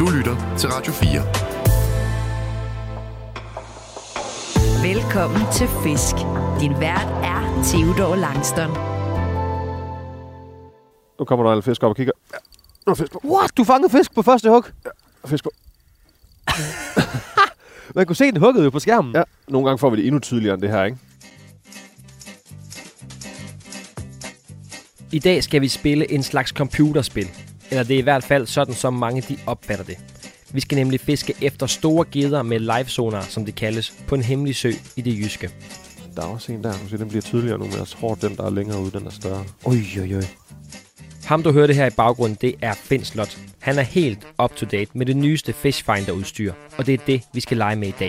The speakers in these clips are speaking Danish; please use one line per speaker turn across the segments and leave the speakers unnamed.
Du lytter til Radio 4.
Velkommen til Fisk. Din vært er Theodor Langston.
Nu kommer der en fisk op og kigger. Ja, nu er fisk på.
What? Du fangede fisk på første hug?
Ja, fisk på.
Man kunne se den hugget jo på skærmen.
Ja, nogle gange får vi det endnu tydeligere end det her, ikke?
I dag skal vi spille en slags computerspil. Eller det er i hvert fald sådan, som mange de opfatter det. Vi skal nemlig fiske efter store gedder med livesonar, som det kaldes, på en hemmelig sø i det jyske.
Der er også en der, du ser, den bliver tydeligere nu, men jeg tror, den der er længere ude, den er større.
Oj. Ham, du hørte her i baggrunden, det er Finn Slot. Han er helt up to date med det nyeste Fishfinder-udstyr, og det er det, vi skal lege med i dag.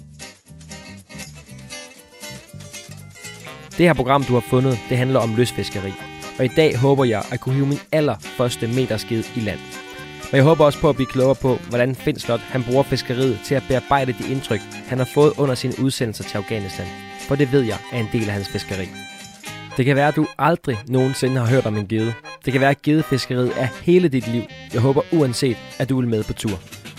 Det her program, du har fundet, det handler om lystfiskeri. Og i dag håber jeg at kunne hive min allerførste meterskid i land. Men jeg håber også på at blive klogere på, hvordan Finn Slot han bruger fiskeriet til at bearbejde de indtryk, han har fået under sine udsendelser til Afghanistan. For det ved jeg er en del af hans fiskeri. Det kan være, at du aldrig nogensinde har hørt om en gede. Det kan være, at gedefiskeriet er hele dit liv. Jeg håber uanset, at du vil med på tur.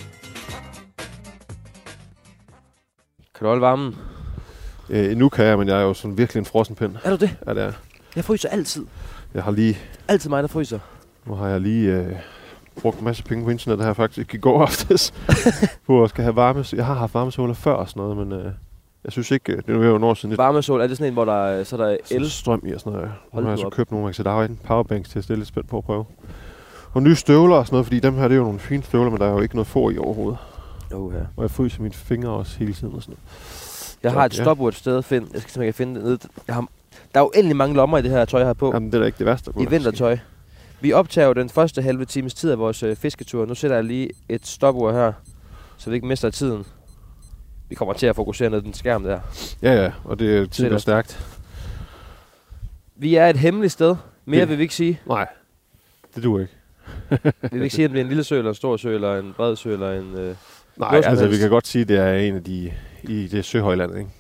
Kan du holde varmen?
Nu kan jeg, men jeg er jo sådan virkelig en frossenpind.
Er du det?
Ja, det er.
Jeg fryser altid.
Jeg har lige...
Altid mig, der fryser.
Nu har jeg lige brugt en masse penge på internettet her faktisk i går aftes. Hvor jeg skal have varme... Jeg har haft varmesåler før og sådan noget, men jeg synes ikke... Det er jo en år siden...
Varmesål, er det sådan en, hvor der så der er el?
Strøm i og sådan noget. Nu
Hold
har jeg
nu
så
op.
købt nogle, så der er en powerbanks til at stille lidt spændt på at prøve. Og nye støvler og sådan noget, fordi dem her, det er jo nogle fine støvler, men der er jo ikke noget for i overhovedet.
Ja.
Og jeg fryser mine fingre også hele tiden og sådan noget.
Jeg har et stopur et sted, Finn. Jeg skal simpelthen finde det ned. Der er jo endelig mange lommer i det her tøj, jeg har på.
Jamen, det er da ikke det værste.
I vintertøj. Vi optager jo den første halve times tid af vores fisketur. Nu sætter jeg lige et stopur her, så vi ikke mister tiden. Vi kommer til at fokusere ned den skærm der.
Ja, og det tiden er stærkt.
Vi er et hemmeligt sted. Mere vil vi ikke sige.
Nej, det duer ikke.
Vi vil ikke sige, at det er en lille sø, eller en stor sø, eller en bred sø, eller en...
Nej, altså vi kan godt sige, at det er en af de i det søhøjland, ikke?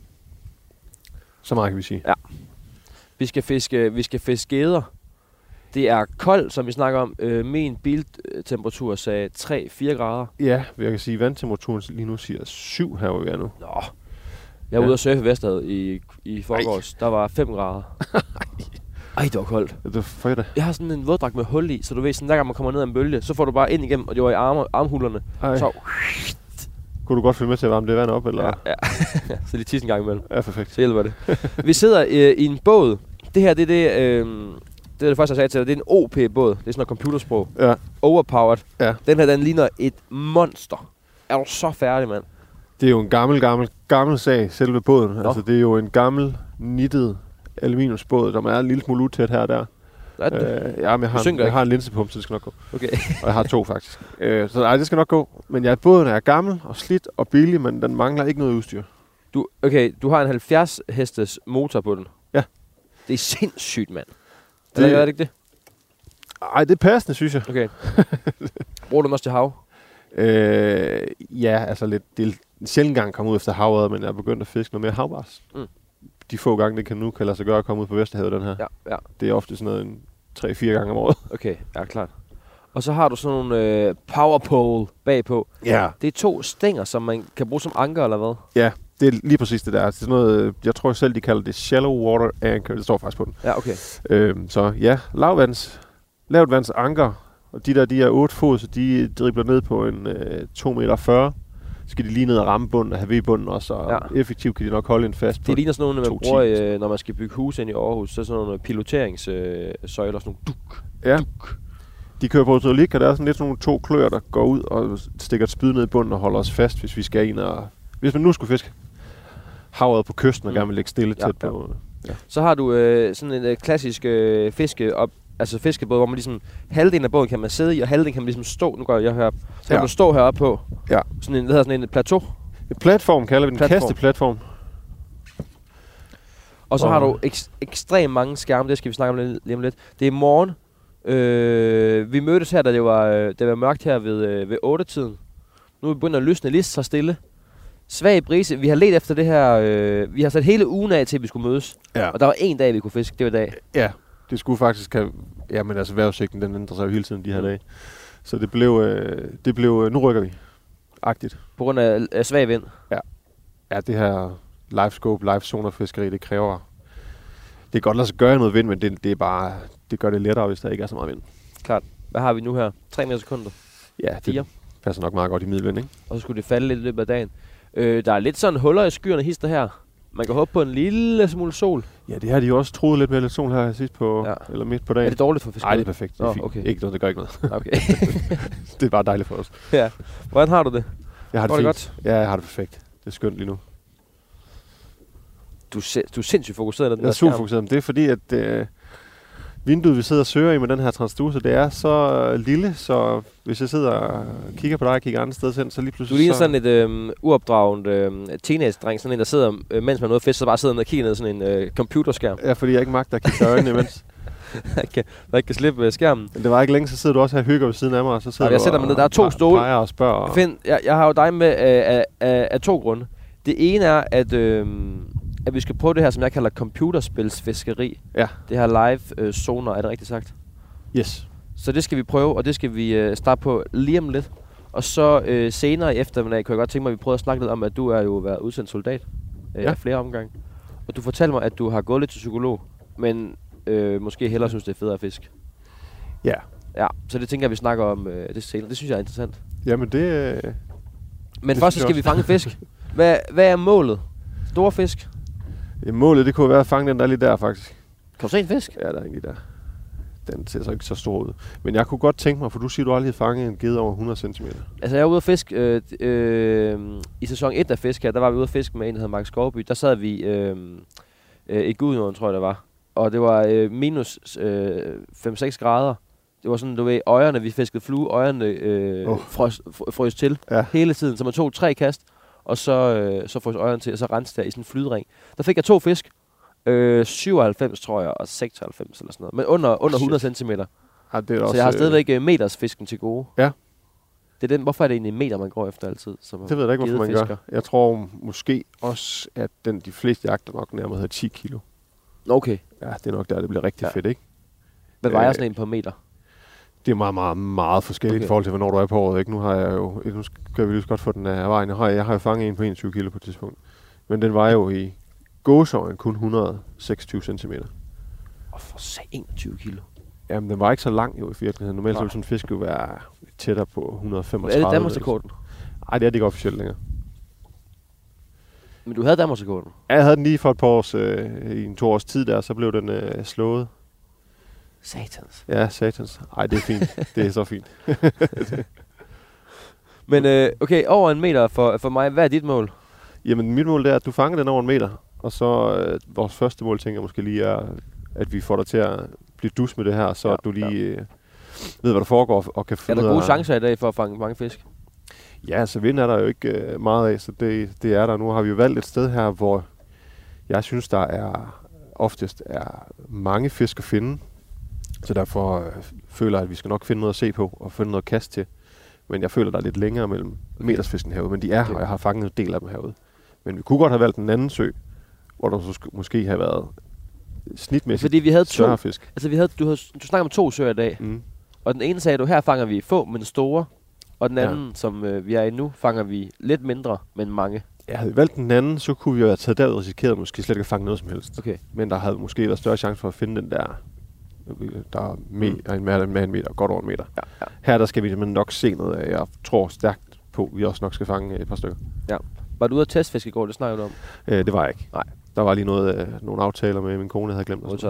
Så meget kan vi sige.
Ja. Vi skal fiske geder. Det er koldt, som vi snakker om. Min biltemperatur sagde 3-4 grader.
Ja, jeg kan sige, at vandtemperaturen lige nu siger 7 her, hvor vi er nu.
Nå. Jeg var ude at surfe i Vesterhavet i forgårs. Der var 5 grader. Ej, det var koldt.
Det var fredag.
Jeg har sådan en våddragt med hul i, så du ved, sådan der gang man kommer ned ad en bølge, så får du bare ind igennem, og det var i armhulerne. Så...
Kunne du godt følge med til at varme det vand op, eller?
Ja. Så lige tisse en gang imellem.
Ja, perfekt.
Så hjælper det. Vi sidder i en båd. Det her, det er det første, jeg sagde til dig. Det er en OP-båd. Det er sådan noget computersprog.
Ja.
Overpowered.
Ja.
Den her, den ligner et monster. Er du så færdig, mand?
Det er jo en gammel sag, selve båden. Nå. Altså, det er jo en gammel, nittet aluminiumsbåd, der er en lille smule utæt her og der. Ja, men jeg har en linsepumpe, så det skal nok gå.
Okay.
Og jeg har 2 faktisk. Så nej, det skal nok gå. Men båden er gammel og slidt og billig, men den mangler ikke noget udstyr.
Du har en 70 hestes motor på den.
Ja.
Det er sindssygt, mand. Eller er det ikke det?
Ej, det er passende, synes jeg.
Okay. Bruger du den også til hav?
Ja, altså lidt. Det er en sjældent gang komme ud efter havet, men jeg er begyndt at fiske noget mere havbars. De få gange, det kan lade sig gøre at komme ud på Vesterhavet, den her.
Ja.
Det er ofte sådan noget 3-4 gange om året.
Okay, ja, klart. Og så har du sådan nogle powerpole bagpå.
Ja.
Det er 2 stænger, som man kan bruge som anker, eller hvad?
Ja, det er lige præcis det der. Det er sådan noget, jeg tror selv, de kalder det shallow water anchor. Det står faktisk på den.
Ja, okay.
Så ja, lavt vands anker. Og de er 8 fod, så de dribler ned på en 2,40 meter. Så skal de lige ned og ramme bunden og have V-bunden også, og effektivt kan de nok holde en fast på.
Det ligner sådan nogle, man bruger, når man skal bygge hus ind i Aarhus, så sådan nogle piloteringssøjler, sådan nogle duk.
Ja, de kører på hydraulik, og der er sådan lidt sådan nogle 2 klør, der går ud og stikker et spyd ned i bunden og holder os fast, hvis vi skal ind og... Hvis man nu skulle fiske havet på kysten og gerne vil ligge stille tæt på... Ja.
Så har du sådan en klassisk fiskebåd, hvor man ligesom halvdelen af båden kan man sidde i, og halvdelen kan man ligesom stå. Nu går jeg herop. Så kan du stå heroppe på. Ja. Sådan en plateau.
En platform kalder vi den. Kasteplatform.
Og så har du ekstremt mange skærme. Det skal vi snakke om lige om lidt. Det er morgen. Vi mødtes her, da det var mørkt her ved 8-tiden. Nu er vi begyndt at lysne lige så stille. Svag brise. Vi har let efter det her. Vi har sat hele ugen af til, at vi skulle mødes. Ja. Og der var 1 dag, vi kunne fiske. Det var i dag.
Ja, det skulle faktisk have... Ja, men altså vejrudsigten, den ændrer sig jo hele tiden de her dage. Så det blev nu rykker vi. Agtigt.
På grund af svag vind?
Ja, det her live-scope, live-zoner-fiskeri, det kræver... Det kan godt lade sig gøre noget vind, men det er bare... Det gør det lettere, hvis der ikke er så meget vind.
Klart. Hvad har vi nu her? 3 meter sekunder?
Ja,
4.
Passer nok meget godt i middelvind, ikke?
Og så skulle det falde lidt i løbet af dagen. Der er lidt sådan huller i skyerne hister her. Man kan håbe på en lille smule sol.
Ja, det har de jo også troet lidt med lidt sol her sidst på... Ja. Eller midt på dagen.
Er det dårligt for fiskeriet?
Nej, det er perfekt. Det er fint. Okay. Ikke noget, det gør ikke noget.
Okay.
Det er bare dejligt for os.
Ja. Hvordan har du det?
Jeg har det
fint.
Godt? Ja, jeg har det perfekt. Det er skønt lige nu.
Du er sindssygt fokuseret på den
der skærm. Jeg er super fokuseret. Men det er fordi, at vinduet, vi sidder og søger i med den her transducer, det er så lille, så hvis jeg sidder og kigger på dig og kigger andre steder, så lige pludselig...
Du ligner sådan et uopdragent teenage-dreng, sådan en, der sidder, mens man er noget fedt, så bare sidder og kigger ned sådan en computerskærm.
Ja, fordi jeg ikke magter at kigge øjnene imens.
der ikke kan slippe skærmen.
Men det var ikke længe, så sidder du også her og hygger ved siden af mig, og så sidder
jeg sætter mig ned. Der er 2 stole.
Og spørger.
Find, jeg har jo dig med af 2 grunde. Det ene er, at vi skal prøve det her, som jeg kalder computerspilsfiskeri.
Ja.
Det her live zoner, er det rigtigt sagt?
Yes.
Så det skal vi prøve, og det skal vi starte på lige om lidt. Og så senere i eftermiddag kunne jeg godt tænke mig, at vi prøver at snakke lidt om, at du er jo været udsendt soldat flere omgange. Og du fortalte mig, at du har gået lidt til psykolog, men måske hellere synes, det er federe at fisk.
Ja.
Ja, så det tænker jeg, vi snakker om det senere. Det synes jeg er interessant.
Jamen det...
Men først så skal vi fange fisk. Hvad er målet? Store fisk?
Ja, målet, det kunne være at fange den der lige der, faktisk.
Kan du se en fisk?
Ja, der er en lige der. Den ser så ikke så stor ud. Men jeg kunne godt tænke mig, for du siger, du aldrig har fanget en gede over 100 cm.
Altså, jeg var ude at fiske i sæson 1 af fisk her. Der var vi ude at fiske med en, der hedder Mark Skovby. Der sad vi i Gudnåden, tror jeg, det var. Og det var minus 5-6 grader. Det var sådan, du ved, øjerne, vi fiskede flue, øjerne frøs til hele tiden. Så man tog 3 kast, og så frøs øjerne til, og så renste jeg i sådan en flydring. Der fik jeg 2 fisk. 97, tror jeg, og 96 eller sådan noget. Men under 100 cm.
Ja, det er også,
så jeg har stadigvæk metersfisken til gode.
Ja.
Det er den, hvorfor er det egentlig en meter, man går efter altid?
Det ved jeg ikke, hvorfor man gør. Jeg tror måske også, at de fleste jagter nok nærmere hedder 10 kilo.
Okay.
Ja, det er nok der, det bliver rigtig fedt, ikke?
Hvad vejer sådan en på meter?
Det er meget, meget, meget forskelligt i forhold til, hvornår du er på året, ikke? Nu har jeg jo... Nu skal vi lige så godt få den af vejen. Jeg har jo fanget en på 21 kilo på et tidspunkt. Men den vejer jo i gåseøjne kun 126 cm.
Og for sig 21 kilo.
Jamen, den var ikke så lang jo i virkeligheden. Normalt så ville sådan en fisk jo være tættere på 135.
Er det Danmarksrekorden?
Nej, det er det ikke officielt længere.
Men du havde Danmarksrekorden?
Ja, jeg havde den lige for et par års, i en 2 års tid der, så blev den slået.
Satans.
Ja, satans. Ej, det er fint. Det er så fint.
Men okay, over 1 meter for mig. Hvad er dit mål?
Jamen, mit mål er, at du fanger den over 1 meter. Og så vores første mål, tænker jeg måske lige er, at vi får dig til at blive dus med det her, så at du lige ved, hvad der foregår og kan finde.
Er der gode chancer i dag for at fange mange fisk?
Ja, så vind er der jo ikke meget af, så det er der. Nu har vi jo valgt et sted her, hvor jeg synes, der er oftest er mange fisk at finde. Så derfor føler jeg, at vi skal nok finde noget at se på og finde noget kast til. Men jeg føler, der er lidt længere mellem metersfisken herude. Men de er her, og jeg har fanget en del af dem herude. Men vi kunne godt have valgt en anden sø, hvor der så måske have været snitmæssigt
fordi vi havde
større fisk.
Altså du snakker om 2 søer i dag. Mm. Og den ene sagde du, her fanger vi få, men store. Og den anden, som vi er i nu, fanger vi lidt mindre, men mange.
Ja, havde vi valgt den anden, så kunne vi jo have taget derud og risikeret måske slet ikke at fange noget som helst.
Okay.
Men der havde måske været større chance for at finde den der er med en meter, godt over 1 meter. Ja. Her der skal vi nok se noget af. Jeg tror stærkt på, at vi også nok skal fange et par stykker.
Ja. Var du ude at testfiske i går? Det snakker du om?
Det var jeg ikke.
Nej.
Der var lige nogle aftaler med min kone, jeg havde glemt.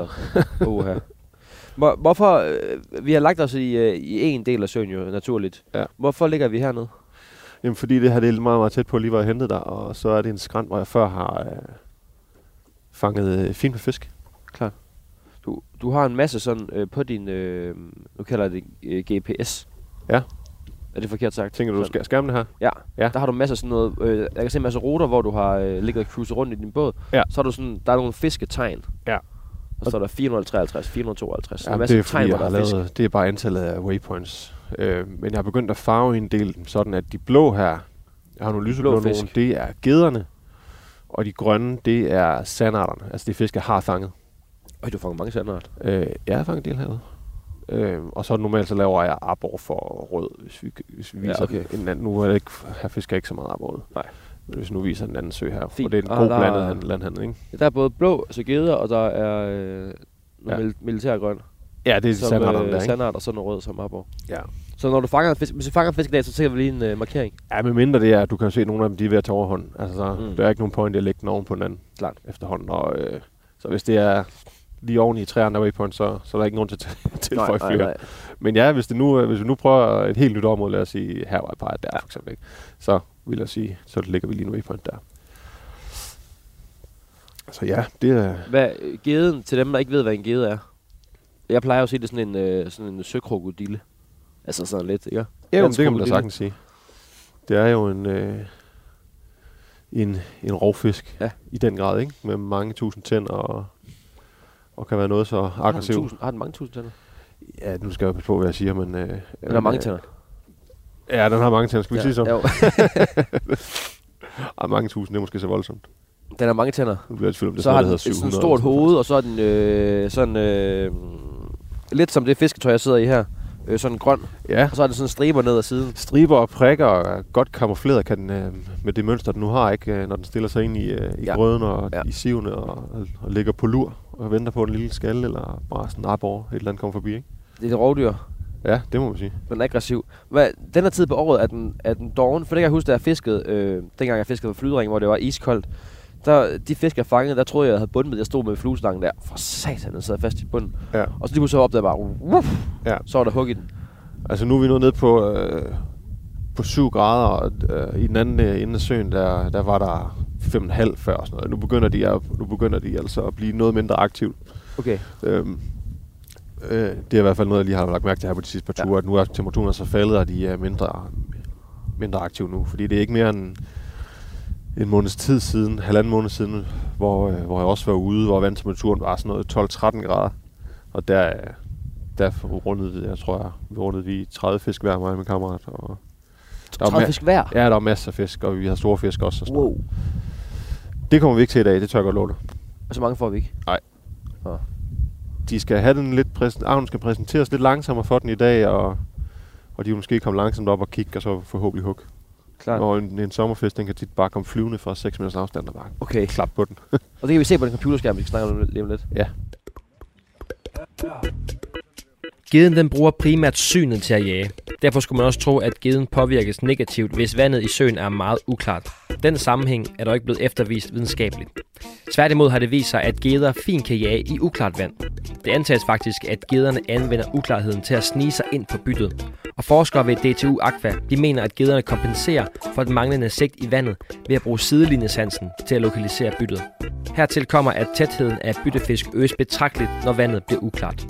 Hvorfor? Vi har lagt os i en del af søen jo, naturligt.
Ja.
Hvorfor ligger vi hernede?
Jamen, fordi det her det er meget, meget tæt på, lige hvor jeg hentede dig, og så er det en skrænt, hvor jeg før har fanget fint med fisk.
Klart. Du har en masse sådan på din, nu kalder jeg det GPS.
Ja.
Er det forkert sagt?
Tænker du, skal skærme det her?
Ja. Der har du masser af sådan noget, jeg kan se en masse ruter, hvor du har ligget og cruiset rundt i din båd.
Ja.
Så er du sådan, der er nogle fisketegn.
Ja.
Og så er der 453, 452.
Ja, det er fordi, jeg har lavet, det er bare antallet af waypoints. Men jeg har begyndt at farve en del, sådan at de blå her, jeg har nogle lyseblå nogle, det er gederne, og de grønne, det er sandarterne. Altså de fisk, jeg har fanget.
Du fanger mange sandart.
Jeg har fanget en del herude. Og så normalt så laver jeg arbor for rød, hvis vi viser en anden. Nu er det ikke, her fisker jeg ikke så meget arbor. Nej. Men hvis nu viser en anden sø her, for det er en god blandet landhandel, ikke?
Ja, der er både blå, altså geder, og der er militærgrøn.
Ja, det er sandarterne der, ikke?
Sandart og sådan noget rød som arbor.
Ja.
Så når du fanger en fisk, hvis du fanger en fisk i dag, så tager vi lige en markering.
Ja, med mindre det er, at du kan se, at nogle af dem de er ved at tage overhånd. Altså, så der er ikke nogen point i at lægge den oven på den anden.
Klart.
Efterhånden. Og, så hvis det er lige oven i træerne der waypoint, så er der ikke nogen til at tilføje flere. Nej. Men ja, hvis vi nu prøver et helt nyt område, lad os sige her var et par der for eksempel, ikke? Så vil jeg sige, så ligger vi lige en waypoint der. Så ja, det er...
Hvad geden, til dem, der ikke ved, hvad en gede er? Jeg plejer jo at sige, det er sådan en søkrokodille. Altså sådan lidt, ikke?
Ja, det kan man da sagtens sige. Det er jo en rovfisk i den grad, ikke? Med mange tusind tænder og kan være noget så aggressivt.
Har den mange tusind tænder?
Ja, nu skal jeg passe på, hvad jeg siger, men...
Den har mange tænder.
Ja, den har mange tænder. Skal vi sige sådan?
Jo.
Mange tusind, det er måske så voldsomt.
Den har mange tænder.
Nu bliver jeg i tvivl om det,
så har den sådan et stort hoved, og så er den lidt som det fisketøj, jeg sidder i her. Sådan grøn. Ja. Og så er det sådan striber ned ad siden.
Striber og prikker og godt kamufleret kan den, med det mønster, den nu har, ikke, når den stiller sig ind i grøden og i sivene og ligger på lur og venter på en lille skalle eller bare sådan op over et eller andet kommer forbi, ikke?
Det er et rovdyr.
Ja, det må man sige.
Den er aggressiv. Den her tid på året er den doven, for det kan jeg huske, da jeg fiskede, dengang jeg fiskede på Flydring, hvor det var iskoldt. De fisk, jeg fangede, der troede jeg havde bundet med. Jeg stod med fluestangen der. For satan, den sad fast i bunden. Ja. Og så lige pludselig opdagede jeg bare, så var der hug i den. Altså nu er vi nået ned på 7 grader, og i den anden ende af søen, der var der 5,5 før og sådan noget. Nu begynder de altså at blive noget mindre aktivt. Okay. Det er i hvert fald noget, jeg lige har lagt mærke til her på de sidste par ture, at nu er temperaturen så faldet, og de er mindre aktive nu. Fordi det er ikke mere end en måneds tid siden, halvanden måned siden, hvor jeg også var ude, hvor vandtemperaturen var sådan noget 12-13 grader. Og der rundede vi 30 fisk hver, mig og min kammerat. Og 30 fisk hver?
Ja, der var masser af fisk, og vi har store fisk også. Og wow. Det kommer vi ikke til i dag, det tør jeg godt love dig.
Og så mange får vi ikke?
Nej. De skal have den lidt avlen skal præsenteres lidt langsommere for den i dag, og de vil måske komme langsomt op og kigge, og så forhåbentlig hug. Klart. Og en sommerfisk, den kan tit bare komme flyvende fra 6 meters afstand og bare klap på den.
Og det kan vi se på den computerskærm, vi skal snakke om lige om lidt.
Ja.
Geden den bruger primært synet til at jage. Derfor skulle man også tro, at geden påvirkes negativt, hvis vandet i søen er meget uklart. Den sammenhæng er dog ikke blevet eftervist videnskabeligt. Tværtimod har det vist sig, at geder fint kan jage i uklart vand. Det antages faktisk, at gederne anvender uklarheden til at snige sig ind på byttet. Og forskere ved DTU Aqua, de mener, at gederne kompenserer for den manglende sigt i vandet ved at bruge sidelinjesansen til at lokalisere byttet. Hertil kommer, at tætheden af byttefisk øges betragteligt, når vandet bliver uklart.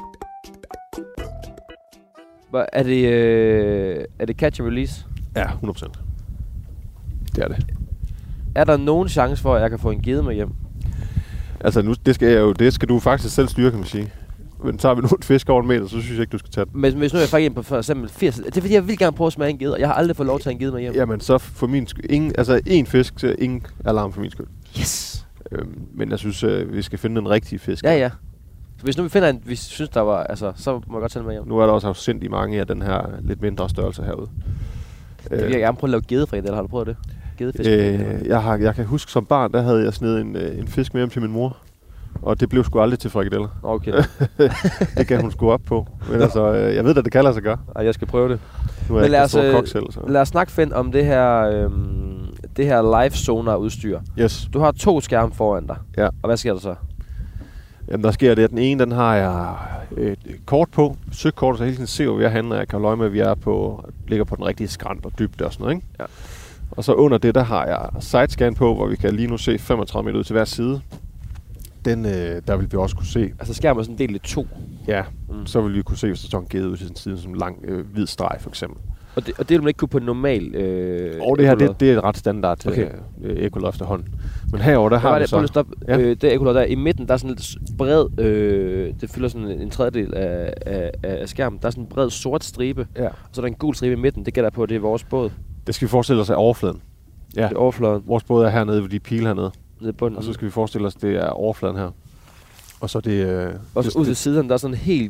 Er det catch and release?
Ja, 100%. Det er det.
Er der nogen chance for, at jeg kan få en gede med hjem?
Altså nu, det skal du faktisk selv styre, kan man sige. Men tager vi nu et fisk over 1 meter, så synes jeg ikke, du skal tage den.
Men hvis nu er jeg faktisk på for eksempel 80, det er fordi, jeg vil gerne prøve at smage en gede, og jeg har aldrig fået lov til at have en gede med hjem. Jamen
så for min skyld, én fisk, så ingen alarm for min skyld.
Yes!
Men jeg synes, vi skal finde den rigtige fisk.
Ja. Så hvis nu vi finder en, vi synes, der var, altså, så må jeg godt tage den med hjem.
Nu er der også afsindigt mange af den her lidt mindre størrelse herude.
Jeg vil gerne prøve at lave gedefri, eller har du prøvet det? Gedefisk?
Jeg kan huske, som barn, der havde jeg snedet en fisk med hjem til min mor. Og det blev sgu aldrig til frikadeller. Okay. Det kan hun sgu op på. Men altså, jeg ved, at det kan lade sig gøre.
Ej, jeg skal prøve det.
Nu er jeg ikke stor kok selv. Så.
Lad os snakke, Finn, om det her live sonar udstyr.
Yes.
Du har 2 skærme foran dig.
Ja.
Og hvad sker der så?
Jamen, der sker det, at den ene, den har jeg et kort på. Søgkort, så hele tiden ser, hvor jeg handler. Jeg kan holde øje med, at vi ligger på den rigtige skrant og dybde og sådan noget, ikke? Ja. Og så under det, der har jeg sidescan på, hvor vi kan lige nu se 35 meter ud til hver side. Der vil vi også kunne se. Altså
skærmen er sådan delt i 2?
Ja, så vil vi kunne se, hvis der står en gede ud til den side, som en lang hvid streg for eksempel.
Og det vil man ikke kunne på normal
og det her, det er et ret standard ekkolod efterhånden. Men herover der har vi så...
Det ekkolod der i midten, der er sådan lidt bred... det fylder sådan en tredjedel af skærmen. Der er sådan en bred sort stribe, og så er der en gul stribe i midten. Det gælder på, det er vores båd. Det skal vi forestille os af overfladen. Ja, det er overfladen. Vores båd er hernede ved de pile hernede. Og så skal vi forestille os, det er overfladen her. Og så det... og så ud til siden, der er sådan en helt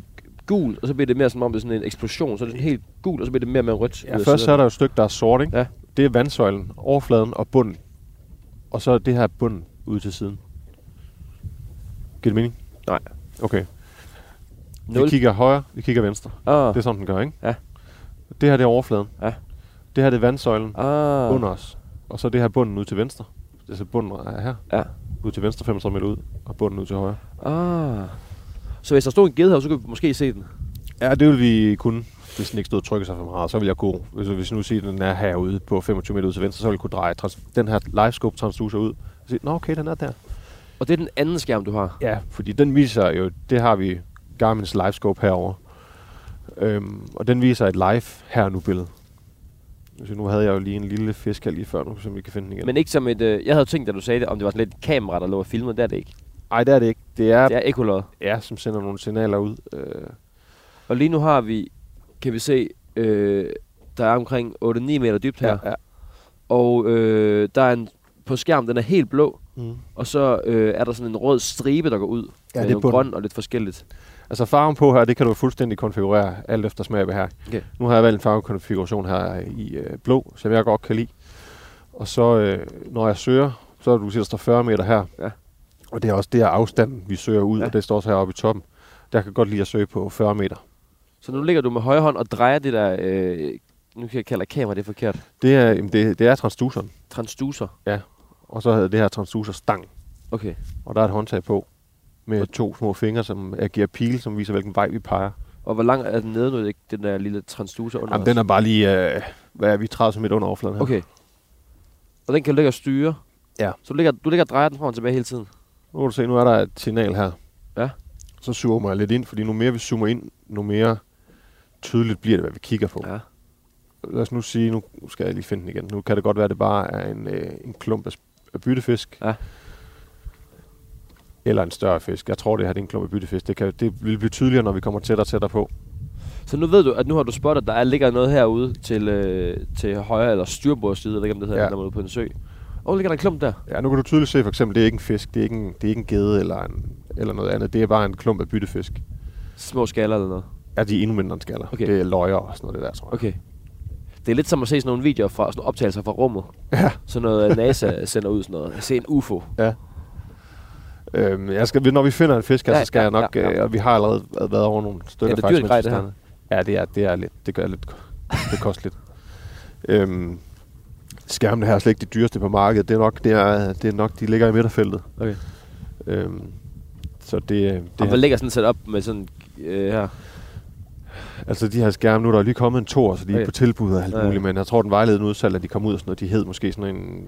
gul, og så bliver det mere som om det er sådan en eksplosion. Så er det sådan helt gul, og så bliver det mere med rødt.
Ja, først så er der jo et stykke, der er sort, ikke?
Ja.
Det er vandsøjlen, overfladen og bunden. Og så er det her bunden ude til siden. Giver det mening?
Nej.
Okay.
0.
Vi kigger højre, vi kigger venstre. Det er sådan, den gør, ikke?
Ja.
Det her, det er overfladen.
Ja.
Det her, det er vandsøjlen under os. Og så er det her bunden ud til venstre. Det er så bunden er her.
Ja.
Ud til venstre 35 meter ud, og bunden ud til højre.
Så hvis der stod en gede her, så kunne vi måske se den?
Ja, det ville vi kunne. Hvis den ikke stod og trykke sig for meget, så ville jeg kunne. Hvis nu siger, den er herude på 25 meter ud til venstre, så ville jeg kunne dreje den her livescope transducer ud. Og sige, nå okay, den er der.
Og det er den anden skærm, du har?
Ja, fordi den viser jo, det har vi Garmin's livescope herover. Og den viser et live her nu billede. Så nu havde jeg jo lige en lille fisk her lige før, nu som vi kan finde den igen.
Men ikke som et... jeg havde tænkt, da du sagde det, om det var sådan lidt kamera, der lå og filmede. Det er det ikke.
Nej, det er det ikke. Det er
ekkolod.
Ja, som sender nogle signaler ud.
Og lige nu har vi, kan vi se, der er omkring 8-9 meter dybt her.
Ja.
Og der er på skærmen, den er helt blå.
Mm.
Og så er der sådan en rød stribe, der går ud.
Ja,
det er grøn og lidt forskelligt.
Altså farven på her, det kan du fuldstændig konfigurere alt efter smag og behag.
Okay.
Nu har jeg valgt en farvekonfiguration her i blå, som jeg godt kan lide. Og så når jeg søger, så du siger, der står 40 meter her. Ja. Og det er også det her afstanden, vi søger ud, og det står også heroppe i toppen. Der kan godt lide at søge på 40 meter.
Så nu ligger du med højre hånd og drejer det der, nu kan jeg kalde kamera, det er forkert.
Det er transduceren.
Transducer?
Ja, og så hedder det her transducer stang.
Okay.
Og der er et håndtag på, med 2 små fingre, som agerer pil, som viser, hvilken vej vi peger.
Og hvor lang er den nede nu, den der lille transducer under?
Jamen, den er bare lige, hvad er vi, 30 meter under overfladen her.
Okay. Og den kan ligge og styre?
Ja.
Så du ligger og drejer den frem og tilbage hele tiden?
Nu kan du se, nu er der et signal her.
Ja.
Så zoomer jeg lidt ind, fordi nu mere vi zoomer ind, nu mere tydeligt bliver det, hvad vi kigger på.
Ja.
Lad os nu sige, nu skal jeg lige finde den igen. Nu kan det godt være, at det bare er en klump af byttefisk.
Ja.
Eller en større fisk. Jeg tror, det her det er en klump af byttefisk. Det vil blive tydeligere, når vi kommer tættere og tættere på.
Så nu ved du, at nu har du spottet, at der ligger noget herude til højre eller styrbordsside, eller ikke om det hedder, når man er ude på en sø. Og ligger der en klump der? Ja,
nu kan du tydeligt se, for eksempel, det er ikke en fisk, det er ikke en gede eller noget andet. Det er bare en klump af byttefisk.
Små skaller eller noget?
Ja, de er endnu mindre end skaller.
Okay.
Det er løjer og sådan noget, det der, tror jeg.
Okay. Det er lidt som at se sådan nogle videoer fra, sådan nogle optagelser fra rummet.
Ja.
Sådan noget NASA sender ud, sådan noget. Jeg ser en UFO.
Ja. Når vi finder en fisk her, så skal jeg nok... og vi har allerede været over nogle stykker.
Ja, det er dyrt grej, det her.
Ja, det er lidt. Det gør lidt kosteligt. Skærmene her er slet ikke de dyreste på markedet. Det er nok de ligger i midterfeltet.
Okay.
Så det
og hvad ligger sådan set op med sådan her?
Altså de her skærme, nu er der lige kommet en tor, så de er på tilbud og alt muligt, men jeg tror den vejledende udsalg, at de kom ud og sådan noget, de hed måske sådan en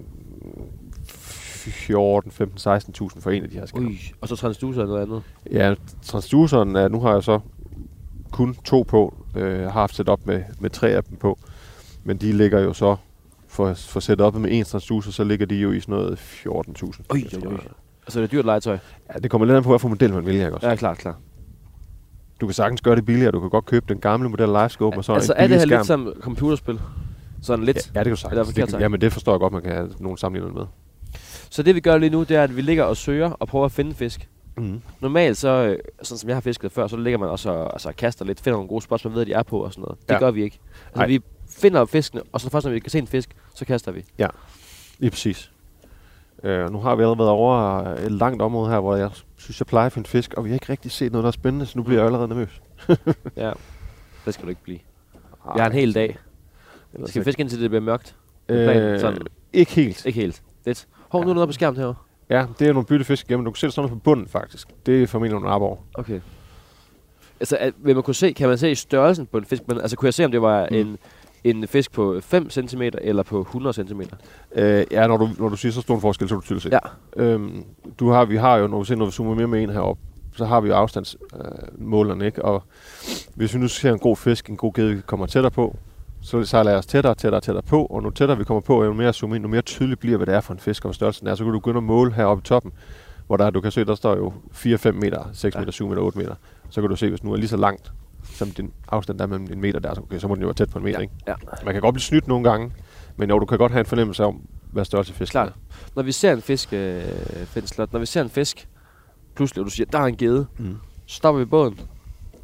14, 15, 16.000 for en af de her skærme.
Og så transducer noget andet?
Ja, transduceren nu har jeg så kun 2 på, har haft set op med 3 af dem på, men de ligger jo så, for set op med en transducer, så ligger de jo i sådan noget 14.000.
Altså det er dyrt legetøj?
Ja, det kommer lidt an på, hvad for model man vælger, ikke også?
Ja, klart.
Du kan sagtens gøre det billigere. Du kan godt købe den gamle model livescope og så
altså
en billig skærm.
Altså er det her lidt som computerspil? Sådan lidt?
Ja, det kan du sagtens. Jamen det forstår jeg godt, man kan have nogen sammenligninger med.
Så det vi gør lige nu, det er, at vi ligger og søger og prøver at finde fisk.
Mm.
Normalt så, sådan som jeg har fisket før, så ligger man også og kaster lidt, finder nogle gode spots, man ved, at de er på og sådan noget. Det gør vi ikke. Altså vi finder fiskene, og så først når vi kan se en fisk, så kaster vi. Ja,
lige præcis. Nu har vi allerede været over et langt område her, hvor jeg synes, jeg plejer at finde fisk, og vi har ikke rigtig set noget, der er spændende, så nu bliver jeg allerede nervøs.
Ja, det skal du ikke blive. Jeg har en hel dag. Skal vi fiske indtil det bliver mørkt?
Ikke helt.
Ikke helt. Lidt. Nu er noget på skærmen herovre.
Ja, det er nogle byttefisk igennem. Du kan se det sådan noget på bunden, faktisk. Det er formentlig nogle arbor.
Okay. Altså, kan man se størrelsen på en fisk? Altså, kunne jeg se, om det var en fisk på 5 cm eller på 100 cm?
Ja, når du siger så stor en forskel, så er du tydeligt se. Ja. Vi har jo, når vi zoomer mere med en heroppe, så har vi jo afstandsmålerne, ikke? Og hvis vi nu ser en god fisk, en god gede kommer tættere på, så sejler jeg os tættere på, og nu tættere vi kommer på, og jo mere zoom ind, nu mere tydeligt bliver, hvad det er for en fisk, og størrelsen er, så kan du begynde at måle heroppe i toppen, hvor du kan se, der står jo 4-5 meter, 6 meter, 7 meter, 8 meter. Så kan du se, hvis nu er lige så langt, som din afstand der er mellem en meter der, så må den jo være tæt på en meter, ikke? Ja. Man kan godt blive snydt nogle gange, men jo, du kan godt have en fornemmelse om, hvad størrelse fisk er.
Når vi ser en fisk, når vi ser en fisk, pludselig, og du siger, der er en gede, så stopper vi båden,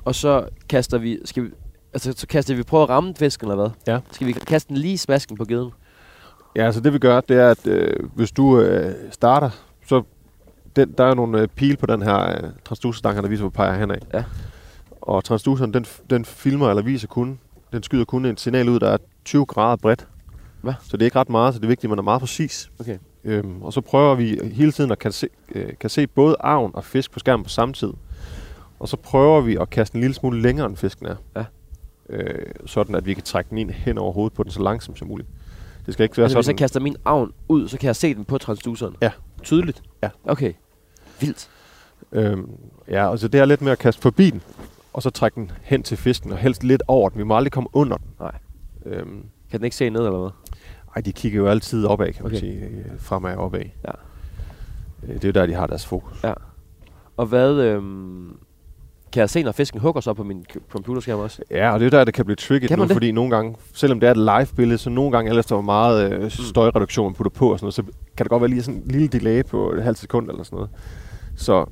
og så kaster vi... så kaster vi prøve at ramme fisken, eller hvad?
Ja.
Skal vi kaste den lige i smasken på gedden?
Ja, altså det vi gør, det er, at hvis du starter, så der er nogle pile på den her transducerstang, der viser, hvor peger henad.
Ja.
Og transduceren, den filmer eller viser kun, den skyder kun et signal ud, der er 20 grader bredt.
Hvad?
Så det er ikke ret meget, så det er vigtigt, at man er meget præcis.
Okay.
Og så prøver vi hele tiden at kan se både agn og fisk på skærmen på samme tid. Og så prøver vi at kaste en lille smule længere, end fisken er.
Ja.
Sådan, at vi kan trække den ind hen over hovedet på den så langsomt som muligt. Det skal ikke være
Altså, hvis
sådan...
jeg kaster min agn ud, så kan jeg se den på transduceren?
Ja.
Tydeligt?
Ja.
Okay. Vildt.
Ja, altså det er lidt med at kaste forbi den, og så trække den hen til fisken, og helst lidt over den. Vi må aldrig komme under den.
Nej. Kan den ikke se ned, eller hvad?
Ej, de kigger jo altid opad, kan man
Okay.
sige. Fremad og opad.
Ja.
Det er jo der, de har deres fokus.
Ja. Og hvad... kan jeg se, når fisken hugger så på min computerskærm også?
Ja, og det er der, det kan blive tricky
Kan
nu,
man det?
fordi nogle gange, selvom det er et live-billede, så nogle gange, ellers der var meget støjreduktion, man putter på og sådan noget, så kan det godt være lige sådan en lille delay på et halvt sekund eller sådan noget.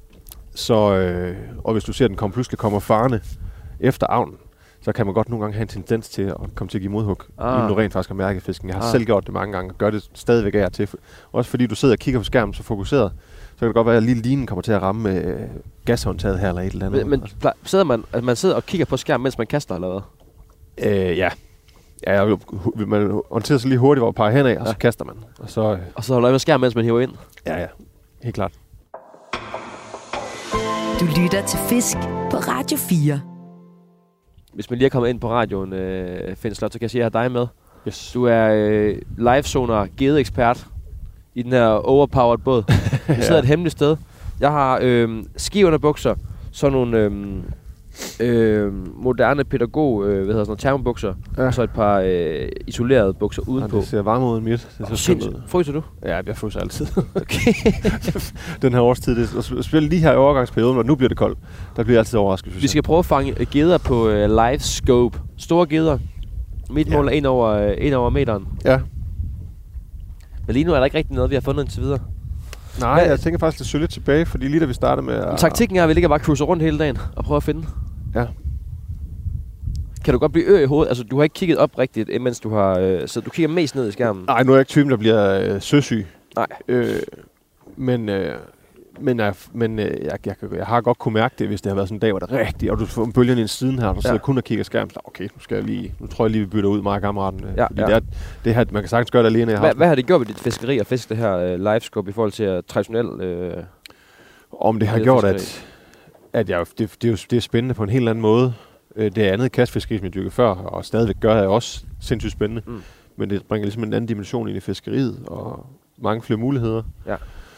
Og hvis du ser, at den pludselig kommer farne efter avnen, så kan man godt nogle gange have en tendens til at komme til at give modhug, inden du rent faktisk har mærket fisken. Jeg har selv gjort det mange gange, og gør det stadigvæk af og til. Også fordi du sidder og kigger på skærmen så fokuseret, så kan det godt være, at lige linen kommer til at ramme gashåndtaget her eller et eller andet.
Men man sidder og kigger på skærmen, mens man kaster, eller hvad?
Ja. Ja, man orienterer sig lige hurtigt, hvor man peger henad, og så kaster man. Og så
holder jeg med skærmen, mens man hiver ind?
Ja, helt klart.
Du lytter til Fisk på Radio 4.
Hvis man lige er kommet ind på radioen, Finn Slot, så kan jeg sige, at jeg har dig med.
Yes.
Du er live-sonar gede-ekspert i den her overpowered båd. Vi sidder et hemmeligt sted. Jeg har skiunderbukser, sådan nogle moderne pædagog, termobukser, og så et par isolerede bukser udenpå.
Det ser varmere ud end mit. Det ser skønt ud.
Fryser du?
Ja, jeg fryser altid.
Okay.
Den her årstid, specielt lige her i overgangsperioden, hvor nu bliver det koldt, der bliver jeg altid overrasket.
Vi skal prøve at fange geder på live scope. Store geder. Mit mål er 1 over meteren.
Ja.
Men lige nu er der ikke rigtig noget, vi har fundet indtil videre.
Nej, jeg tænker faktisk lidt søgt tilbage, fordi lige da vi startede med at...
Taktikken er, at vi ligger bare cruiser rundt hele dagen og prøver at finde.
Ja.
Kan du godt blive ør i hovedet? Altså, du har ikke kigget op rigtigt, mens du har... så du kigger mest ned i skærmen?
Nej, nu er jeg ikke typen, der bliver søsyg.
Nej.
Men jeg har godt kunne mærke det, hvis det har været sådan en dag, hvor det er rigtigt, og du får bølgerne ind siden her, og du sidder kun og kigger skærmen. Så okay, nu tror jeg lige, vi bytter ud, mig og kammeraten. Fordi det her, man kan sagtens gøre det alene.
Hvad har det gjort ved dit fiskeri og fisk, det her livescope, i forhold til traditionelt...
Om det har gjort, at det er spændende på en helt anden måde. Det andet kastfiskeri, som jeg dyrkede før, og stadigvæk gør, er også sindssygt spændende. Men det bringer ligesom en anden dimension ind i fiskeriet, og mange flere muligheder.
Ja.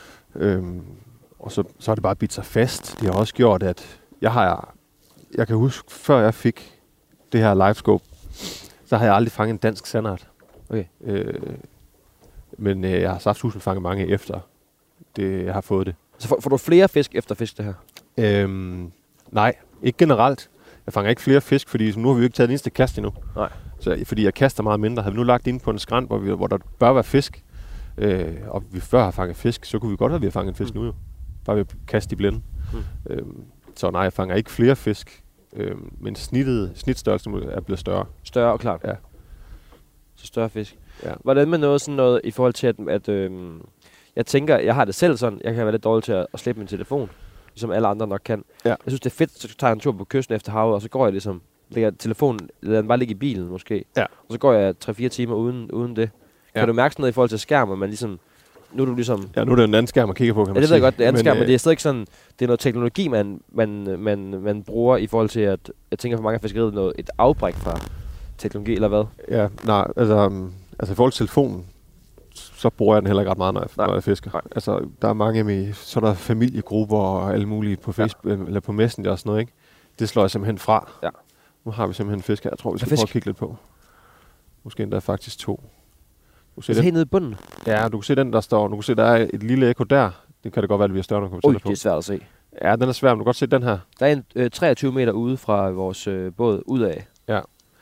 Og så har det bare bidt sig fast. Det har også gjort, at jeg kan huske, før jeg fik det her livescope, så har jeg aldrig fanget en dansk sandart.
Okay.
Men jeg har saftsusme fanget mange efter jeg har fået det.
Så får du flere fisk efter fisk, det her?
Nej, ikke generelt. Jeg fanger ikke flere fisk, fordi nu har vi jo ikke taget den eneste kast endnu.
Nej.
Fordi jeg kaster meget mindre. Havde vi nu lagt ind på en skrant, hvor der bør være fisk, og vi før har fanget fisk, så kunne vi godt have, at vi har fanget en fisk nu jo. Bare ved at kaste i blinde. Så nej, jeg fanger ikke flere fisk, men snitstørrelsen er blevet større.
Større og klart?
Ja.
Så større fisk.
Ja.
Hvordan med sådan noget i forhold til, at jeg tænker, jeg har det selv sådan, jeg kan være lidt dårlig til at slippe min telefon, som alle andre nok kan. Ja. Jeg synes, det er fedt, så tager jeg en tur på kysten efter havet, og så går jeg ligesom, lægger telefonen, lader den bare ligge i bilen måske, og så går jeg 3-4 timer uden det. Kan du mærke sådan noget i forhold til skærm, man ligesom, nu er du ligesom...
Ja, nu er det en anden skærm, man kigger på, kan man
sige. Ja, det ved jeg godt, det er anden skærm, men det er stadig sådan, det er noget teknologi, man bruger i forhold til, at jeg tænker for mange af fiskeriet, et afbræk fra teknologi, eller hvad?
Ja, nej, altså i forhold til telefonen, så bruger jeg den heller ikke ret meget, når jeg fisker. Nej. Altså, der er mange så er der familiegrupper og alle mulige på Facebook, eller på Messenger og sådan noget, ikke? Det slår jeg simpelthen fra. Ja. Nu har vi simpelthen fisk her. Jeg tror, vi skal prøve at kigge lidt på. Måske endda faktisk 2.
Altså helt nede i bunden?
Ja, du kan se den, der står. Du kan se, der er et lille ekko der. Det kan det godt være, at vi er større, når vi kommer på.
Det er svært at se.
Ja, den er svær, men du kan godt se den her.
Der er en 23 meter ude fra vores båd udad.
Ja.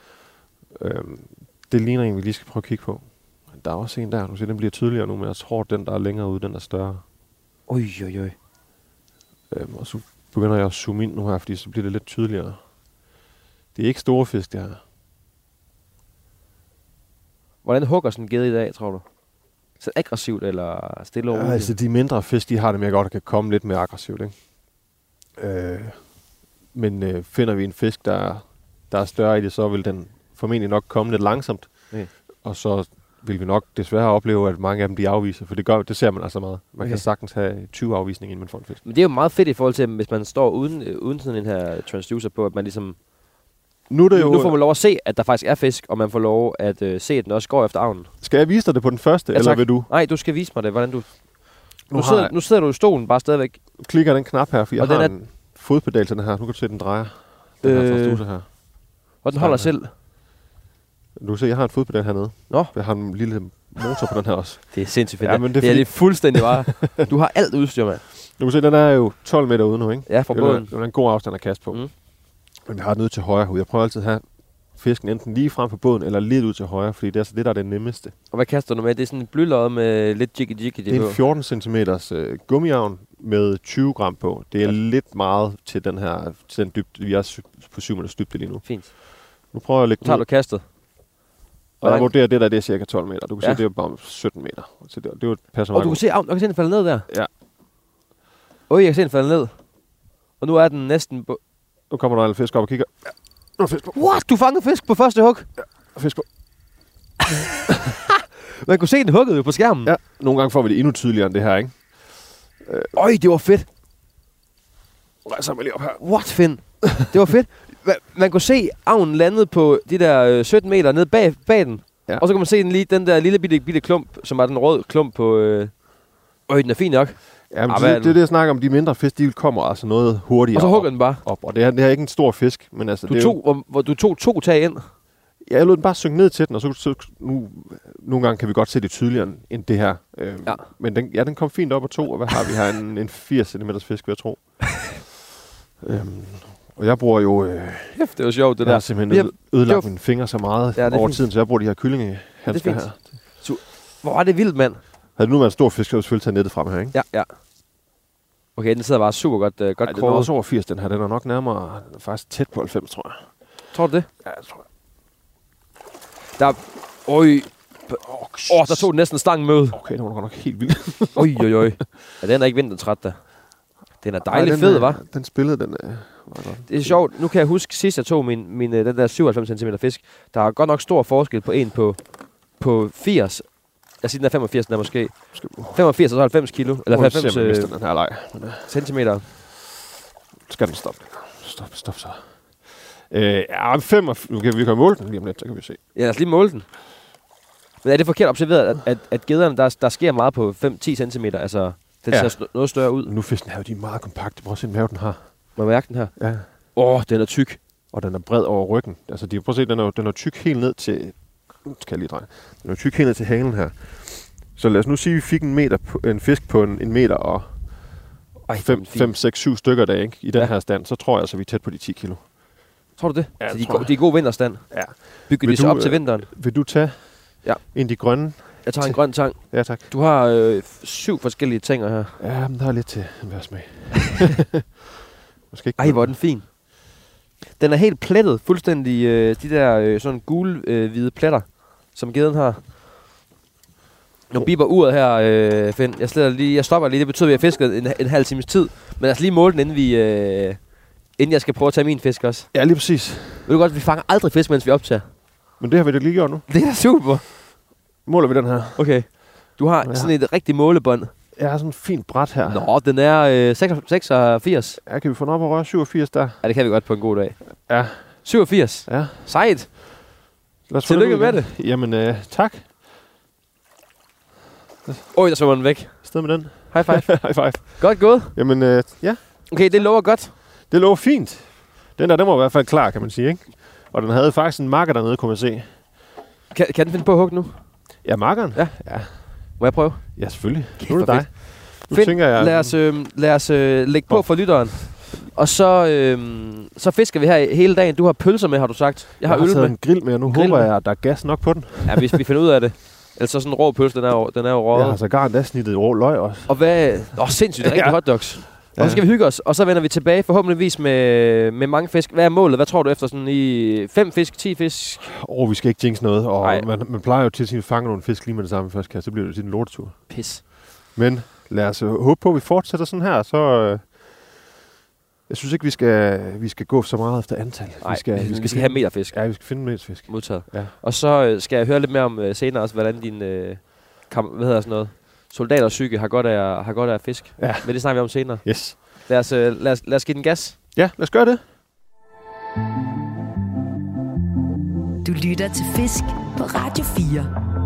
Det ligner en, vi lige skal prøve at kigge på. Der er også en der. Du kan se, den bliver tydeligere nu, men jeg tror, den, der er længere ude, den er større.
Oj.
Og så begynder jeg at zoome ind nu her, fordi så bliver det lidt tydeligere. Det er ikke store fisk, det her.
Hvordan hugger sådan en gede i dag, tror du? Så aggressivt eller stille og roligt?
Ja, altså de mindre fisk, de har det mere godt, at kan komme lidt mere aggressivt, ikke? Men finder vi en fisk, der er større i det, så vil den formentlig nok komme lidt langsomt.
Okay.
Og så vil vi nok desværre opleve, at mange af dem de afviser, for det ser man altså meget. Man kan sagtens have 20 afvisninger, inden man får en fisk.
Men det er jo meget fedt i forhold til, hvis man står uden sådan en her transducer på, at man ligesom...
Nu
får man lov at se, at der faktisk er fisk, og man får lov at se, at den også går efter avnen.
Skal jeg vise dig det på den første, eller vil du?
Nej, du skal vise mig det, hvordan du... Nu sidder du i stolen bare stadigvæk.
Klikker den knap her, for jeg har en fodpedal til den her. Nu kan du se, den drejer. Den her transducer her.
Og den holder selv.
Du kan se, jeg har en fodpedal hernede.
Nå.
Jeg har en lille motor på den her også.
Det er sindssygt fedt.
Ja, men
det er det fuldstændig bare. Du har alt udstyr, mand.
Du kan se, den er jo 12 meter ude nu, ikke?
Ja, fra båden.
Det er en god afstand at kaste på. Men jeg har den ud til højre. Jeg prøver altid at have fisken enten lige frem på båden, eller lidt ud til højre, fordi det er altså det, der er det nemmeste.
Og hvad kaster du med? Det er sådan en blylod med lidt jiggy-jiggy.
Det er en 14 cm gummiavn med 20 gram på. Det er lidt meget til den dybde. Vi er på 7 meters dybde lige nu.
Fint.
Nu prøver jeg at lægge
tager du kastet.
Og jeg vurderer, det er cirka 12 meter. Du kan se, det er bare 17 meter. Så det passer meget.
Og du kan se, du kan se den falde ned der?
Ja.
Jeg kan se den falde ned. Og nu er den næsten...
Nu kommer der en fisk op og kigger. Ja. Nu er fisk på.
What? Du fangede fisk på første hug?
Ja, fisk på.
Man kunne se den hugget jo på skærmen.
Ja, nogle gange får vi det endnu tydeligere end det her, ikke?
Det var fedt.
Rejser mig lige op her.
What, Finn? Det var fedt. Man kunne se avnen landede på de der 17 meter nede bag den. Ja. Og så kan man se den der lille bitte klump, som er den røde klump på... den er fin nok.
Ja, men det er det, jeg snakker om. De mindre fisk, de kommer altså noget hurtigere.
Og så hugger den bare.
Op. Og det er ikke en stor fisk, men altså...
Du tog 2 tag ind?
Ja, jeg lod den bare synke ned til den, og så nogle gange kan vi godt se det tydeligere end det her. Men den kom fint op og tog, og hvad har vi her? En 80 cm fisk, vil jeg tro. Og jeg bruger jo...
det var sjovt, det der.
Jeg har simpelthen ødelagt mine fingre så meget over tiden, så jeg bruger de her kyllingehandsker her.
Hvor er det vildt, mand.
Havde det nu været en stor fisk, så ville jeg selvfølgelig tage nettet frem her, ikke?
Ja. Okay, den sidder bare super godt
den er også over 80, den her. Den er nok nærmere, faktisk tæt på 90, tror jeg.
Tror du det?
Ja, jeg tror jeg.
Der tog den næsten stangen med.
Okay, det var nok helt vildt.
Ja, den er ikke vintertræt, da. Den er dejlig fed, hva'?
Den spillede, den
det er sjovt. Nu kan jeg huske, sidst jeg tog den der 97 cm fisk. Der er godt nok stor forskel på en på 80. Jeg siger, den er 85, den er måske 85 og så 90 kilo. Eller 90
den her leg.
Centimeter.
Skal den stoppe? Stop så. Nu kan vi måle den lige om lidt, så kan vi se.
Ja, lad os lige måle den. Men er det forkert observeret, at gederne, der sker meget på 5-10 cm? Altså, den ser noget større ud.
Nu fisken her, de er meget kompakte. Prøv at se den mave, den har.
Må jeg mærke den her?
Ja.
Den er tyk.
Og den er bred over ryggen. Altså, prøv at se, den er tyk helt ned til... Nu skal jeg lige dreje. Den er tyk helt ned til halen her. Så lad os nu sige, at vi fik en fisk på en meter og 5, 6, 7 stykker der, ikke? I den her stand. Så tror jeg altså, vi er tæt på de 10 kilo.
Tror du det?
Ja,
så de er god vinterstand?
Ja.
Bygger de sig op til vinteren?
Vil du tage en af de grønne?
Jeg tager en grøn tang.
Ja, tak.
Du har 7 forskellige tænger her.
Ja, men der er lidt til en smag.
Hvor er den fin. Den er helt plettet. Fuldstændig de der sådan gule-hvide pletter, som geden har. Nu biber uret her, Finn. Jeg stopper lige. Det betyder, at vi har fisket en halv times tid. Men lad os lige måle den, inden jeg skal prøve at tage min fisk også.
Ja, lige præcis.
Ved du godt, vi fanger aldrig fisk, mens vi optager.
Men det har vi da lige gjort nu.
Det er super.
Måler vi den her?
Okay. Du har sådan et rigtigt målebånd.
Jeg har sådan en fint bræt her.
Nå, den er 86.
Ja, kan vi få den op og røre 87 der?
Ja, det kan vi godt på en god dag.
Ja.
87?
Ja.
Sejt.
Tillykke med det. Jamen, tak.
Der svømmer den væk.
Sted med den.
High five.
High five.
Godt gået.
Jamen, ja.
Okay, det lover godt.
Det lover fint. Den var i hvert fald klar, kan man sige, ikke? Og den havde faktisk en marker dernede, kunne man se.
Kan den finde på at hugge nu?
Ja, markeren?
Ja. Må jeg prøve?
Ja, selvfølgelig. Nu er det dig. Nu
Finn,
tænker jeg...
lad os lægge på for lytteren. Og så fisker vi her hele dagen. Du har pølser med, har du sagt. Jeg har øl med.
En grill med, og nu håber jeg, at der er gas nok på den.
Ja, hvis vi finder ud af det. Ellers så sådan en rå pølse, den er jo rå.
Jeg har sågar endda snittet rå løg også.
Og hvad... sindssygt, det er rigtig hotdogs. Og så skal vi hygge os, og så vender vi tilbage forhåbentligvis med mange fisk. Hvad er målet? Hvad tror du efter sådan i 5 fisk, 10 fisk?
Vi skal ikke jinx noget, og man plejer jo til at fange nogle fisk lige med det samme først, så bliver det til en lortetur.
Pis.
Men lad os håbe på, at vi fortsætter sådan her, så... Jeg synes ikke, vi skal gå så meget efter antal.
Nej, vi skal have meterfisk.
Ja, vi skal finde meterfisk.
Modtaget.
Ja.
Og så skal jeg høre lidt mere om senere også, hvordan din soldaterpsyke har godt af fisk.
Ja.
Men det snakker vi om senere.
Yes.
Lad os give den gas.
Ja, lad os gøre det.
Du lytter til Fisk på Radio 4.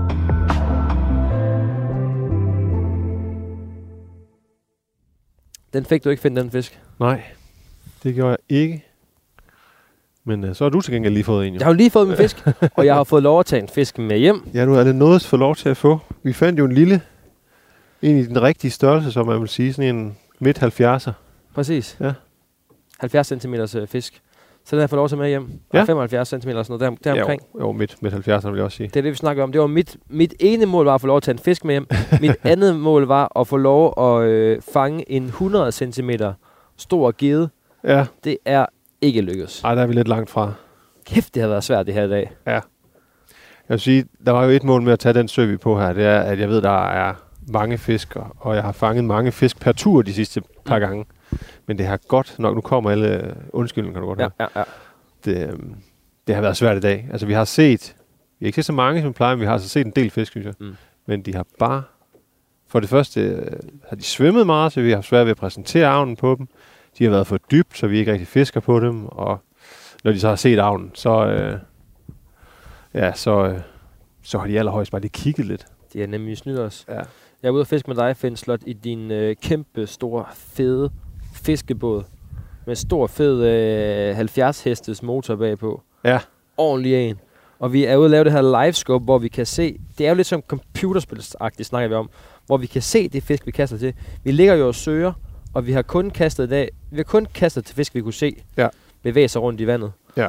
Den fik du ikke finde, den fisk?
Nej, det gjorde jeg ikke. Men så har du til gengæld lige fået en, jo.
Jeg har jo lige fået min fisk, og jeg har fået lov at tage en fisk med hjem.
Ja, nu er det noget for lov til at få. Vi fandt jo en i den rigtige størrelse, som man vil sige, sådan en midt 70'er.
Præcis.
Ja.
70 cm fisk. Så den har jeg fået lov til med hjem. Ja. 75 cm eller sådan noget deromkring.
Jo, midt 70'erne vil jeg også sige.
Det er det, vi snakker om. Det var mit ene mål var at få lov at tage en fisk med hjem. Mit andet mål var at få lov at fange en 100 cm stor gede.
Ja.
Det er ikke lykkedes.
Nej, der er vi lidt langt fra.
Kæft, det har været svært det her i dag.
Ja. Jeg vil sige, der var jo et mål med at tage den sø, vi på her. Det er, at jeg ved, der er mange fisk, og jeg har fanget mange fisk per tur de sidste par gange. Men det har godt nok, nu kommer alle undskyldninger, kan du godt høre.
Ja.
Det har været svært i dag. Altså, vi har ikke set så mange, som vi plejer, men vi har altså set en del fisk, synes jeg. Men de har bare, for det første, har de svømmet meget, så vi har svært ved at præsentere avnen på dem. De har været for dybt, så vi ikke rigtig fisker på dem, og når de så har set avnen, så har de allerhøjst bare lige kigget lidt.
De har nemlig snydt os.
Ja.
Jeg er ude og fiske med dig, Finn Slot, i din kæmpe, store, fede fiskebåd. Med stor, fed 70 hestes motor bagpå.
Ja.
Ordentlig en. Og vi er ude og lave det her livescope, hvor vi kan se... Det er jo lidt som computerspilsagtigt, snakker vi om. Hvor vi kan se det fisk, vi kaster til. Vi ligger jo og søger, og vi har kun kastet i dag... Vi har kun kastet til fisk, vi kunne se bevæge sig rundt i vandet.
Ja.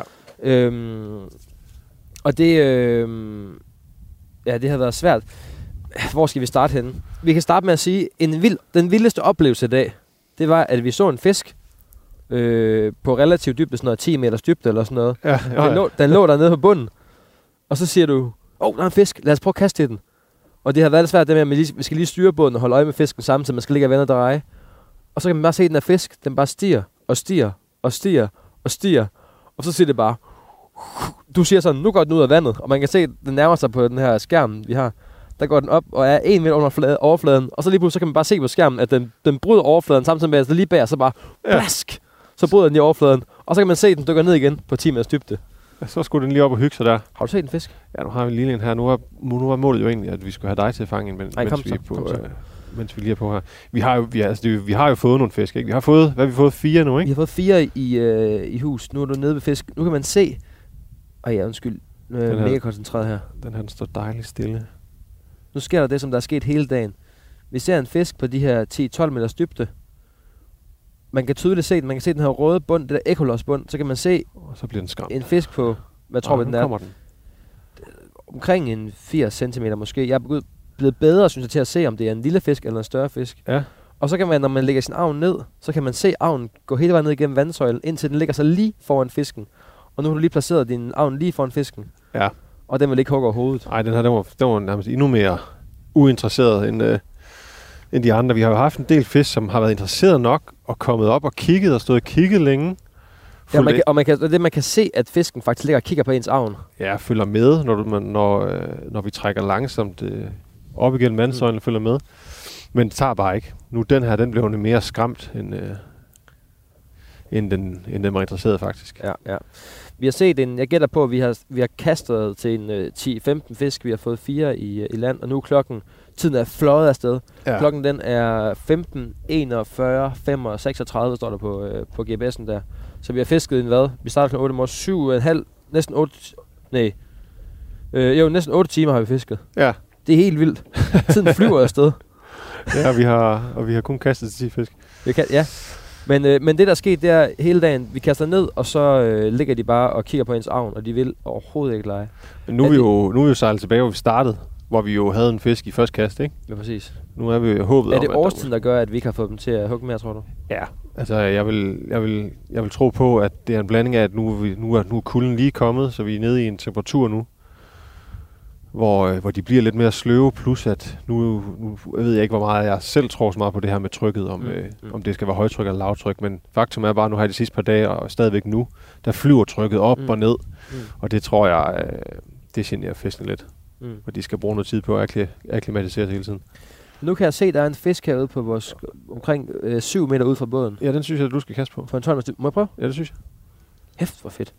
Og det... det har været svært. Hvor skal vi starte henne? Vi kan starte med at sige, den vildeste oplevelse i dag, det var, at vi så en fisk på relativt dybde, sådan noget 10 meters dybde eller sådan noget.
Ja.
Den lå dernede på bunden. Og så siger du, der er en fisk, lad os prøve at kaste til den. Og det har været lidt svært, det med, at vi skal lige styre båden og holde øje med fisken samtidig, man skal ligge og vende og dreje. Og så kan man bare se, at den her fisk, den bare stiger og stiger og stiger og stiger. Og så siger det bare, du siger sådan, nu går den ud af vandet, og man kan se, at den nærmer sig på den her skærm, vi har. Der går den op og er 1 meter under overfladen, og så lige pludselig så kan man bare se på skærmen, at den bryder overfladen, samtidig med, at det lige bag, så bare blask, så bryder den i overfladen, og så kan man se, at den dykker ned igen på 10 meters dybde.
Ja, så skulle den lige op og hygge sig der.
Har du set en fisk?
Ja, nu har vi lige en her. Nu var målet jo egentlig, at vi skulle have dig til at fange en, mens vi lige er på her. Vi har jo fået nogle fisk, ikke? Vi har fået 4 nu, ikke?
Vi har fået 4 i hus. Nu er du nede ved fisk. Nu kan man se... undskyld. Nu er jeg mega koncentreret her.
Den står dejligt stille.
Nu sker der det, som der er sket hele dagen. Vi ser en fisk på de her 10-12 meters dybde. Man kan tydeligt se den. Man kan se den her røde bund, det der ekkolosbund. Så kan man se
og så bliver den skræmt.
En fisk på, hvad tror vi den er?
Den.
Omkring en 80 cm måske. Jeg er blevet bedre, synes jeg, til at se, om det er en lille fisk eller en større fisk.
Ja.
Og så kan man, når man lægger sin avn ned, så kan man se avnen gå hele vejen ned igennem vandsøjlen, indtil den ligger sig lige foran fisken. Og nu har du lige placeret din avn lige foran fisken.
Ja.
Og den vil ikke hugge over hovedet.
Nej, den var nærmest endnu mere uinteresseret end de andre. Vi har jo haft en del fisk, som har været interesseret nok og kommet op og kigget og stået og kigget længe.
Ja, man kan se, at fisken faktisk ligger og kigger på ens avn.
Ja, følger med, når vi trækker langsomt op igennem vandsøjlen, følger med. Men det tager bare ikke. Nu den blev mere skræmt, end den var interesseret faktisk.
Ja. Vi har set jeg gætter på, at vi har kastet til en 10-15 fisk. Vi har fået 4 i land, og nu tiden er fløjet afsted. Ja. Klokken den er 15:41:36 står der på GPS'en der. Så vi har fisket en hvad? Vi starter kl. 8 morgen, 7,5, næsten 8, næsten 8 timer har vi fisket.
Ja.
Det er helt vildt. Tiden flyver afsted.
Ja, vi har kun kastet til 10 fisk.
Ja. Men det, der er sket, det er hele dagen, vi kaster ned, og så ligger de bare og kigger på ens avn, og de vil overhovedet ikke lege.
Men nu er vi jo sejlet tilbage, hvor vi startede. hvor vi jo havde en fisk i første kast, ikke?
Ja, præcis.
Nu er vi jo håbet
Er
om,
det
at
årstiden, der gør, at vi ikke har fået dem til at hugge mere, tror du?
Ja, altså jeg vil tro på, at det er en blanding af, at nu er kulden lige kommet, så vi er nede i en temperatur nu, hvor de bliver lidt mere sløve, plus at nu jeg ved jeg ikke, hvor meget jeg selv tror så meget på det her med trykket, om det skal være højtryk eller lavtryk, men faktum er bare, nu har jeg de sidste par dage, og stadigvæk nu, der flyver trykket op og ned, og det tror jeg, det generer fisken lidt, og de skal bruge noget tid på at akklimatisere sig hele tiden.
Nu kan jeg se, at der er en fisk herude på vores omkring 7 meter ude fra båden.
Ja, den synes jeg, at du skal kaste på.
For en 12 meter. Må jeg prøve?
Ja, det synes jeg.
Hæft, hvor fedt.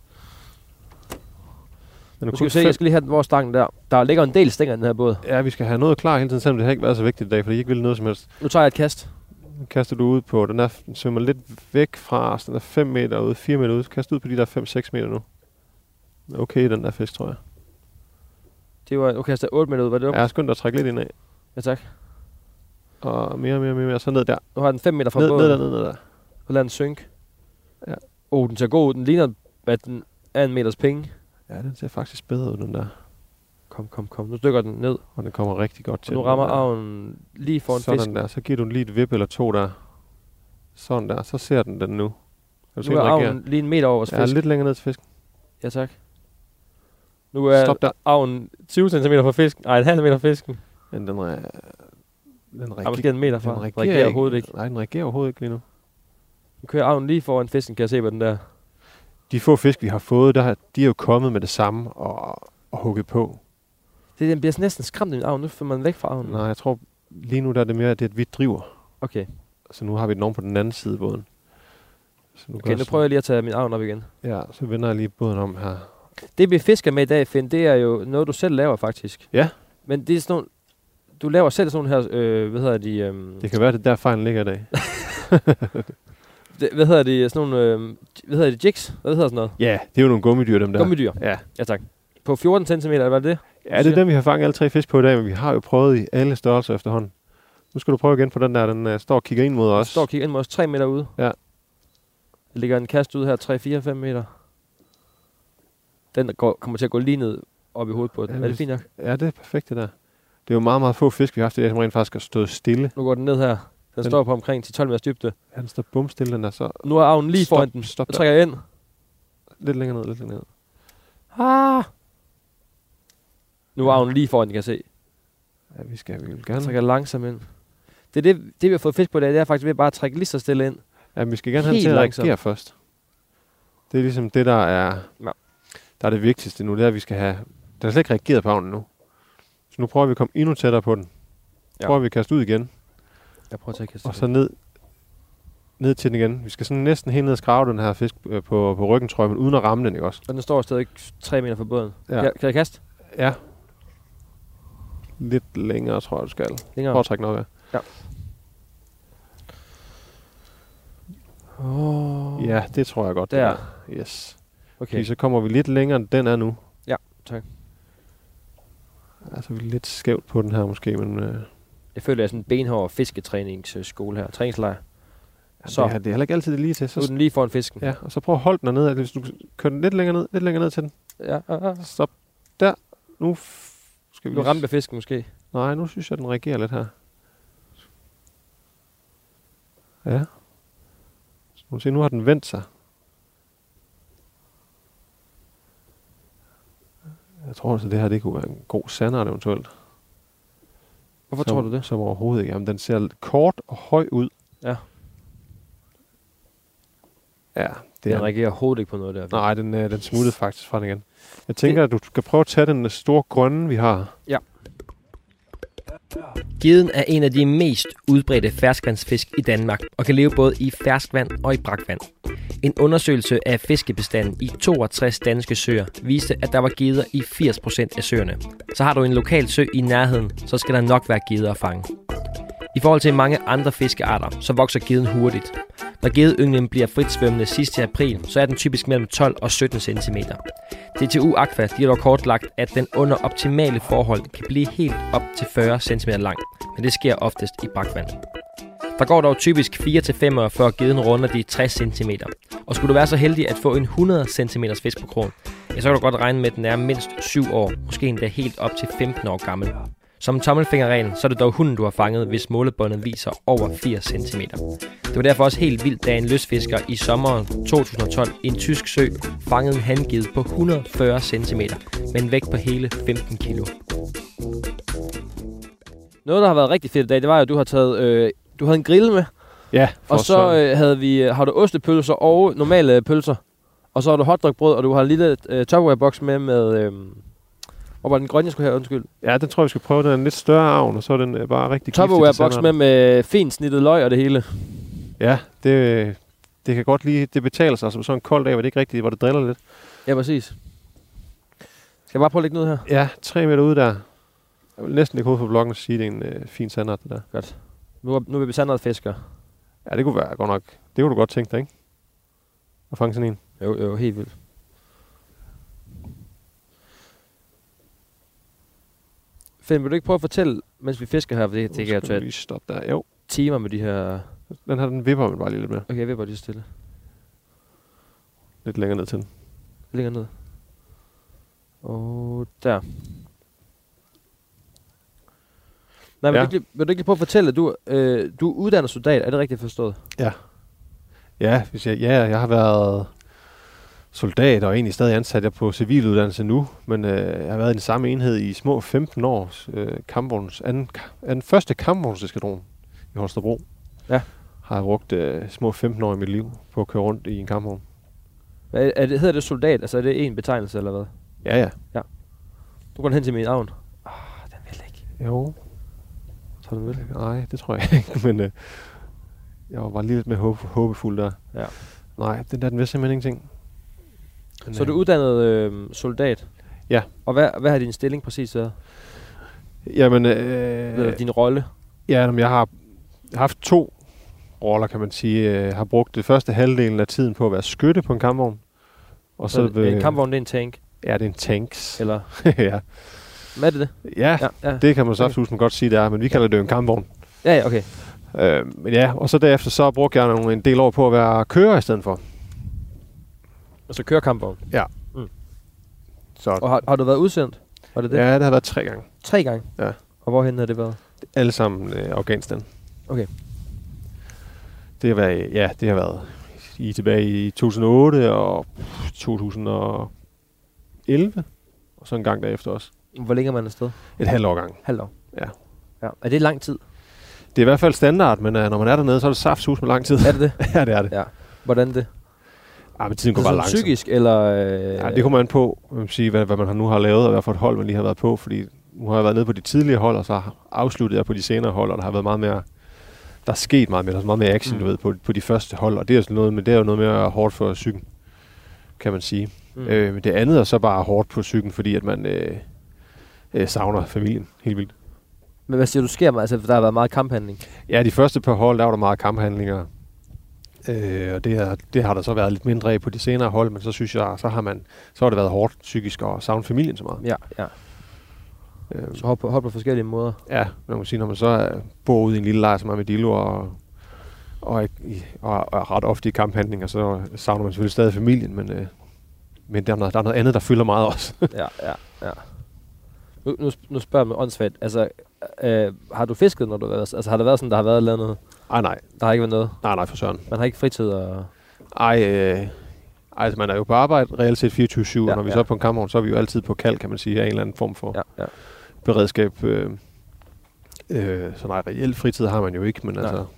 Men
Du skal se, jeg skal lige have vores stang der. Der ligger en del stænger i den her båd.
Ja, vi skal have noget klar hele tiden, selvom det har ikke været så vigtigt i dag, for det ikke vil noget som helst.
Nu tager jeg et kast.
Nu kaster du ud på, den svømmer lidt væk fra os, den er 5 meter ude, 4 meter ude. Kast ud på de der 5-6 meter nu. Okay, den der fisk, tror jeg.
Det var, okay, jeg 8 meter ud, var det okay?
Ja, skynd dig at trække lidt ind af.
Ja, tak.
Og mere, så ned der.
Nu har den 5 meter fra båden.
Ned der.
Så lader den synke.
Ja.
Den ser god ud. Den ligner, at den er en meters penge.
Ja, den ser faktisk bedre ud, den der.
Kom. Nu dykker den ned.
Og den kommer rigtig godt til.
Og nu rammer arven lige foran fisken.
Sådan der. Så giver du den lige et vip eller to der. Sådan der. Så ser den nu.
Nu er arven lige en meter over vores fisk.
Ja, lidt længere ned til fisken.
Ja, tak. Nu er arven 20 cm fra fisken. Nej, en halv meter fra fisken.
Men den reagerer
måske en meter fra.
Den
reagerer overhovedet ikke.
Nej, den reagerer overhovedet ikke lige nu.
Nu kører arven lige foran fisken, kan jeg se på den der.
De få fisk, vi har fået, de er jo kommet med det samme og hugget på.
Den bliver næsten skræmt i arven. Nu får man væk fra arven.
Nej, jeg tror lige nu der er det mere, at vi driver.
Okay.
Så nu har vi den oven på den anden side af båden. Så nu
prøver jeg lige at tage min arven op igen.
Ja, så vender jeg lige båden om her.
Det vi fisker med i dag, Finn, det er jo noget, du selv laver faktisk.
Ja.
Men det er sådan nogle, du laver selv sådan her,
det kan være, det der fejlen ligger i dag.
Jigs? Hvad hedder sådan noget?
Ja, det er jo nogle gummidyr, dem der.
Gummidyr?
Ja,
tak. På 14 cm, var det?
Ja, det er dem, vi har fanget alle 3 fisk på i dag, men vi har jo prøvet i alle størrelser efterhånden. Nu skal du prøve igen på den der, den står og kigger ind mod os.
Står og kigger ind mod os 3 meter ude.
Ja.
Der ligger en kast ud her, 3-4-5 meter. Den kommer til at gå lige ned op i hovedet på den. Er det fint nok?
Ja, det er perfekt det der. Det er jo meget, meget få fisk, vi har haft i dag, som rent faktisk har stået stille.
Nu går den ned her. Den står på omkring 10-12 meters dybde.
Ja, den står bumstille, den der så.
Nu er arven lige foran den.
Stop.
Så trækker jeg ind.
Lidt længere ned.
Nu er arven lige foran, kan jeg se.
Ja, vi vil gerne.
Så trækker jeg langsomt ind. Det vi har fået fisk på i dag, det er faktisk ved bare at trække lige så stille ind.
Ja, vi skal gerne have den til at reagere først. Det er ligesom det, der er det vigtigste nu. Det er, at vi skal have. Den er slet ikke reageret på arven nu. Så nu prøver vi at komme endnu tættere på den. Prøver vi at kaste ud igen.
Jeg prøver at kaste
og så ned til den igen. Vi skal sådan næsten helt ned og skrave den her fisk på ryggen, tror jeg, men uden at ramme den, ikke også?
Og den står stadig 3 meter fra båden.
Ja.
Kan jeg kaste?
Ja. Lidt længere, tror jeg, du skal.
Længere?
Prøv at trække noget af.
Ja.
Ja, det tror jeg godt.
Der.
Yes.
Okay.
Fordi så kommer vi lidt længere, end den er nu.
Ja, tak.
Altså, vi er lidt skævt på den her måske, men.
Jeg føler, at jeg er sådan en benhård fisketræningsskole her. Træningslejr.
Ja, så. Det er heller ikke altid det lige til. Så
nu er den lige foran fisken.
Ja, og så prøv at holde den ned. Hvis du kører den lidt længere ned til den.
Ja.
Stop. Der. Nu skal vi.
Nu ramte fisken måske.
Nej, nu synes jeg, den reagerer lidt her. Ja. Så nu har den vendt sig. Jeg tror altså, det her det kunne være en god sandart eventuelt.
Hvorfor tror du det?
Som overhovedet ikke. Jamen, den ser kort og høj ud.
Ja.
Ja.
Den reagerer overhovedet ikke på noget der.
Nej, den smuttede faktisk fra den igen. Jeg tænker, at du skal prøve at tage den store grønne, vi har.
Ja.
Geden er en af de mest udbredte ferskvandsfisk i Danmark og kan leve både i ferskvand og i brakvand. En undersøgelse af fiskebestanden i 62 danske søer viste, at der var geder i 80% af søerne. Så har du en lokal sø i nærheden, så skal der nok være geder at fange. I forhold til mange andre fiskearter, så vokser geden hurtigt. Når gedeynglen bliver fritsvømmende sidst til april, så er den typisk mellem 12 og 17 cm. DTU Aqua de har dog kortlagt, at den under optimale forhold kan blive helt op til 40 cm lang, men det sker oftest i brakvand. Der går dog typisk 4 til 5 år, før geden runder de 60 cm. Og skulle du være så heldig at få en 100 cm fisk på krogen, ja, så kan du godt regne med, at den er mindst 7 år, måske endda helt op til 15 år gammel. Som tommelfingerregel, så er det dog hunden, du har fanget, hvis målebåndet viser over 80 cm. Det var derfor også helt vildt, da en lystfisker i sommeren 2012 i en tysk sø fangede en hanged på 140 cm med en vægt på hele 15 kilo.
Noget, der har været rigtig fedt i dag, det var jo, at du har taget, du havde en grill med,
Ja,
og så har du ostepølser og normale pølser, og så har du hotdogbrød, og du har en lille Tupperware-boks med hvor var den grønne, jeg skulle have, undskyld?
Ja, den tror jeg, vi skal prøve. Den er en lidt større avn, og så er den bare rigtig giftig.
Tupperware-boks med fint snittet løg og det hele.
Ja, det kan godt lige, det betaler sig som sådan en kold dag, hvor det ikke rigtigt, hvor det driller lidt.
Ja, præcis. Skal jeg bare prøve at lægge noget her?
Ja, 3 meter ude der. Jeg vil næsten ikke hovedet på bloggen og sige, det er en fin sandret, det der.
Godt. Nu er vi sandretfisker.
Ja, det kunne være godt nok. Det kunne du godt tænke dig, ikke? At fange sådan en.
Jo, helt vildt. Finn, vil du ikke prøve at fortælle, mens vi fisker her, for det kan jeg tage
lige stoppe der. Jo.
timer med de her...
Den her, den vipper man bare lige lidt mere.
Okay, jeg vipper lige stille.
Lidt længere ned til den.
Længere ned. Og der. Nej, vil du ikke lige prøve at fortælle, at du er uddannet soldat? Er det rigtigt forstået?
Ja. Ja, jeg har været soldat og egentlig stadig ansat jeg på civiluddannelse nu, men jeg har været i den samme enhed i små 15 år. Første kampvognseskadron i Holstebro.
Ja.
Har jeg brugt små 15 år i mit liv på at køre rundt i en kampvogn.
Hedder det soldat? Altså er det en betegnelse eller hvad?
Ja.
Du går hen til min avn. Den vil ikke.
Jo.
Så den vil.
Nej, det tror jeg ikke, men jeg var bare lige lidt mere håbefuld der.
Ja.
Nej, den vil simpelthen ingenting. Men,
så du er uddannet soldat?
Ja.
Og hvad har din stilling præcis været?
Jamen...
Eller din rolle?
Ja, jeg har haft 2 roller, kan man sige. Jeg har brugt det første halvdelen af tiden på at være skytte på en kampvogn. Og så
en kampvogn, det er en tank?
Ja, det er en tanks.
Eller?
Ja.
Hvad er det?
Ja, det kan man så absolut godt sige, det er, men vi kalder det jo en kampvogn.
Ja, okay.
Men ja, og så derefter så brugte jeg en del år på at være kører i stedet for.
Altså kører kampvogn?
Ja.
Mm.
Så.
Og har du været udsendt? Var det det?
Ja, det har været 3 gange.
3 gange?
Ja.
Og hvorhen har det været?
Alle sammen Afghanistan.
Okay.
Det har været tilbage i 2008 og 2011. Og så en gang derefter også.
Hvor længe er man afsted?
Et halvt år gang.
Halvt år?
Ja.
Er det lang tid?
Det er i hvert fald standard, men når man er dernede, så er det saftsus med lang tid.
Er det det?
Ja, det er det.
Ja. Hvordan det?
Men tiden går bare langsomt.
Psykisk, eller...
Ja, det kommer an på, hvad man nu har lavet, og hvad for et hold man lige har været på, fordi nu har jeg været nede på de tidligere hold, og så afsluttede jeg på de senere hold, og der har været meget mere... Der er sket meget mere, der er meget mere action, du ved, på de første hold, og det er sådan noget, men det er jo noget mere hårdt for psyken, kan man sige. Men det andet er så bare hårdt på psyken, fordi at man savner familien helt vildt.
Men hvad siger du sker med? Altså, der har været meget kamphandling?
Ja, de første par hold, der var der meget kamphandlinger. Og det har der så været lidt mindre af på de senere hold, men så synes jeg, så har det været hårdt psykisk og savne familien så meget.
Ja. Så hold på forskellige måder.
Ja, man må sige, når man så bor ude i en lille lejr som Armadillo og er ret ofte i kamphandlinger, så savner man selvfølgelig stadig familien, men der er noget andet, der fylder meget også.
Ja. Nu spørger jeg med åndssvagt. Altså, har du fisket, når du har været? Altså, har der været sådan, der har været eller noget?
Nej.
Der har ikke været noget?
Nej, for søren.
Man har ikke fritid og...
Altså, man er jo på arbejde reelt set 24/7, og når vi så er på en kampvogn, så er vi jo altid på kald, kan man sige, af en eller anden form for beredskab. Så nej, reelt fritid har man jo ikke, men altså...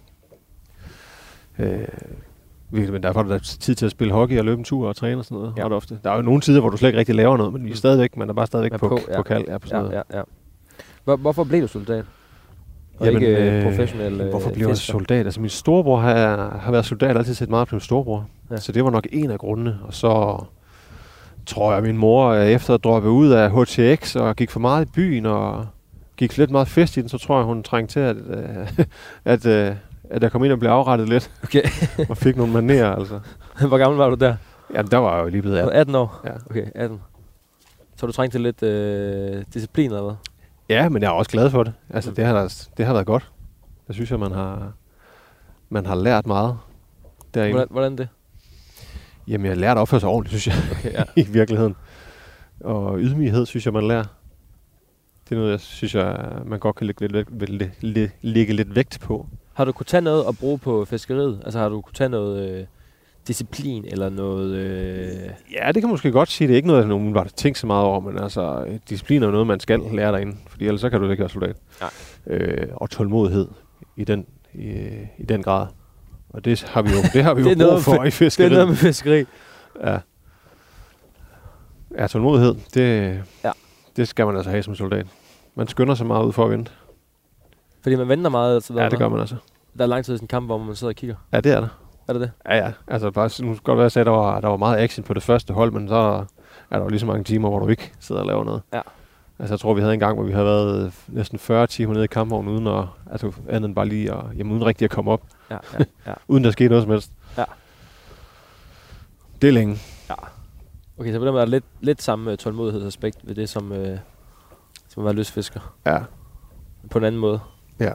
men derfor er der tid til at spille hockey og løbe en tur og træne og sådan noget. Ret ofte. Der er jo nogle tider, hvor du slet ikke rigtig laver noget, men vi er stadigvæk, man er bare stadigvæk på kald. Ja, på sådan noget.
Ja. Hvorfor blev du soldat? Og ikke professionel
hvorfor blev jeg soldat? Altså min storebror har været soldat, altid set meget på min storebror. Ja. Så det var nok en af grundene. Og så tror jeg, at min mor efter at droppe ud af HTX og gik for meget i byen og gik lidt meget fest i den, så tror jeg, hun trængte til, at jeg kom ind og blev afrettet lidt. Okay. Og fik nogle manerer, altså.
Hvor gammel var du der?
Jamen, der var jeg jo lige blevet 18.
18 år?
Ja.
Okay, 18. Så du trængte til lidt disciplin, eller hvad?
Ja, men jeg er også glad for det. Altså, det har været godt. Jeg synes, at man har lært meget derinde.
Hvordan det?
Jamen, jeg har lært at opføre sig ordentligt, synes jeg, i virkeligheden. Og ydmyghed, synes jeg, man lærer. Det er noget, jeg synes, man godt kan lægge lidt vægt på.
Har du kunne tage noget at bruge på fiskeriet? Altså har du kunne tage noget disciplin eller noget...
Ja, det kan man måske godt sige. Det er ikke noget, jeg nogen har tænkt så meget over, men altså, disciplin er jo noget, man skal lære derinde. Fordi ellers så kan du ikke være soldat. Og tålmodighed i den grad. Og det har vi jo brug for i fiskeriet.
Det er noget med fiskeri.
Ja. Ja, tålmodighed, det skal man altså have som soldat. Man skynder sig meget ud for at vente.
Fordi man venter meget? Altså,
ja, det gør man altså.
Der er lang tid i sådan en kamp, hvor man sidder og kigger?
Ja, det er der.
Er det det?
Ja. Altså, bare, nu skal godt være, at jeg sagde, at der var meget action på det første hold, men så er der jo lige så mange timer, hvor du ikke sidder og laver noget. Ja. Altså, jeg tror, vi havde en gang, hvor vi havde været næsten 40 timer nede i kampvognen, uden at, altså, andet end bare lige uden rigtig at komme op. Ja. Uden der skete noget som helst. Ja. Det er længe. Ja.
Okay, så på den måde er der lidt samme tålmodighedsaspekt ved det, som at være lystfisker. Ja. På en anden måde. Ja.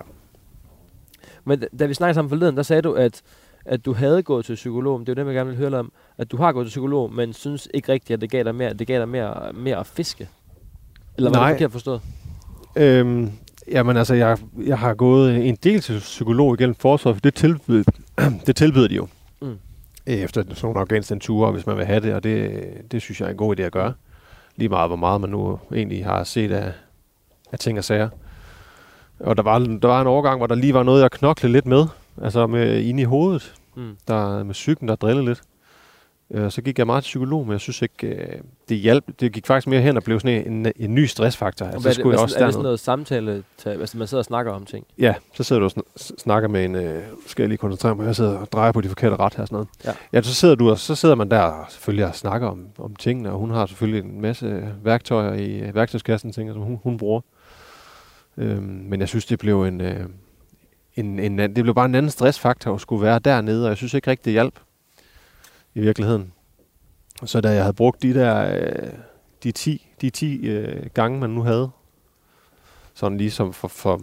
Men da vi snakkede sammen forleden, der sagde du, at du havde gået til psykolog. Det er jo det, jeg gerne vil høre om. At du har gået til psykolog, men synes ikke rigtigt, at det gav dig mere at fiske. Eller hvad er det forstået?
Jamen altså, jeg har gået en del til psykolog igennem forsvaret, for det tilbyder de jo. Efter sådan nogle Afghanistan-ture, hvis man vil have det, og det synes jeg er en god idé at gøre. Lige meget, hvor meget man nu egentlig har set af ting og sager. Og der var en overgang, hvor der lige var noget, jeg knoklede lidt med, altså inde i hovedet, der med psyken, der drillede lidt. Så gik jeg meget til psykolog, men jeg synes ikke, det hjalp. Det gik faktisk mere hen og blev sådan en ny stressfaktor. Altså, er det
sådan noget samtale, altså man sidder og snakker om ting?
Ja, så sidder du og snakker med en, skal jeg lige koncentrere mig, jeg sidder og drejer på de forkerte ret her og sådan noget. Ja, så sidder man der og selvfølgelig og snakker om tingene, og hun har selvfølgelig en masse værktøjer i værktøjskassen, ting, som hun bruger. Men jeg synes, det blev det blev bare en anden stressfaktor at skulle være dernede, og jeg synes ikke rigtig, det hjalp i virkeligheden. Så da jeg havde brugt de 10 gange, man nu havde, sådan ligesom for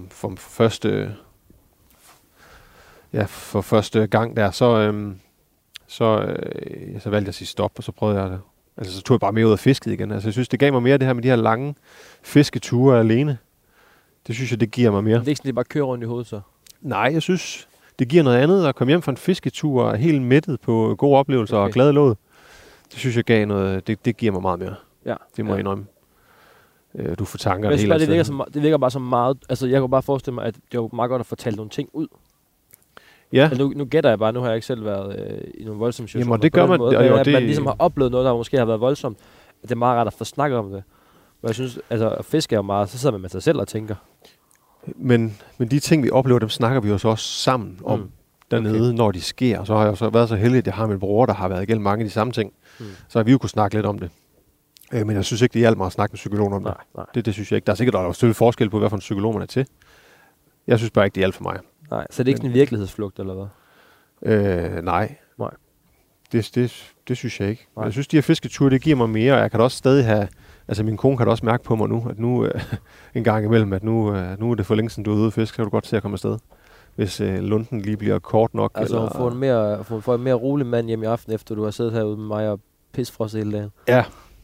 første gang der, så valgte jeg at sige stop, og så prøvede jeg det. Altså så tog jeg bare mere ud af fisket igen. Altså jeg synes, det gav mig mere det her med de her lange fisketure alene. Det synes jeg, det giver mig mere.
Det er ikke sådan, det bare kører rundt i hovedet så?
Nej, jeg synes, det giver noget andet at komme hjem fra en fisketur og helt mættet på gode oplevelser og glad låd. Det synes jeg gav noget, det giver mig meget mere. Ja. Det må jeg indrømme. Du får tanker det hele tiden.
Det virker bare så meget, altså jeg kunne bare forestille mig, at det var meget godt at fortælle nogle ting ud.
Ja.
Altså, nu gætter jeg bare, nu har jeg ikke selv været i nogle voldsomme situationer.
Jamen, det gør man.
Måde, at man ligesom har oplevet noget, der måske har været voldsomt. At det er meget rart at få snakket om det. Men jeg synes, altså at fiske er jo meget, så sidder man med sig selv og tænker.
Men de ting, vi oplever, dem snakker vi jo så også sammen om dernede, når de sker. Så har jeg så været så heldig, at jeg har min bror, der har været igennem mange af de samme ting. Så har vi jo kunne snakke lidt om det. Men jeg synes ikke, det hjælper mig at snakke med psykologen om det. Det synes jeg ikke. Der er sikkert også selvfølgelig forskel på, hvad for en psykolog man er til. Jeg synes bare ikke, det hjælper for mig.
Nej, så det er ikke sådan en virkelighedsflugt, eller hvad?
Nej. Det synes jeg ikke. Nej. Jeg synes, de her fisketure, det giver mig mere, og jeg kan da også stadig have... Altså, min kone kan da også mærke på mig nu, at nu en gang imellem, at nu er det for længe siden, du er ude og fiske, så kan du godt se at komme afsted. Hvis lunden lige bliver kort nok.
Altså, hun får en mere rolig mand hjem i aften, efter du har siddet herude med mig og pisfrosset hele dagen.
Ja.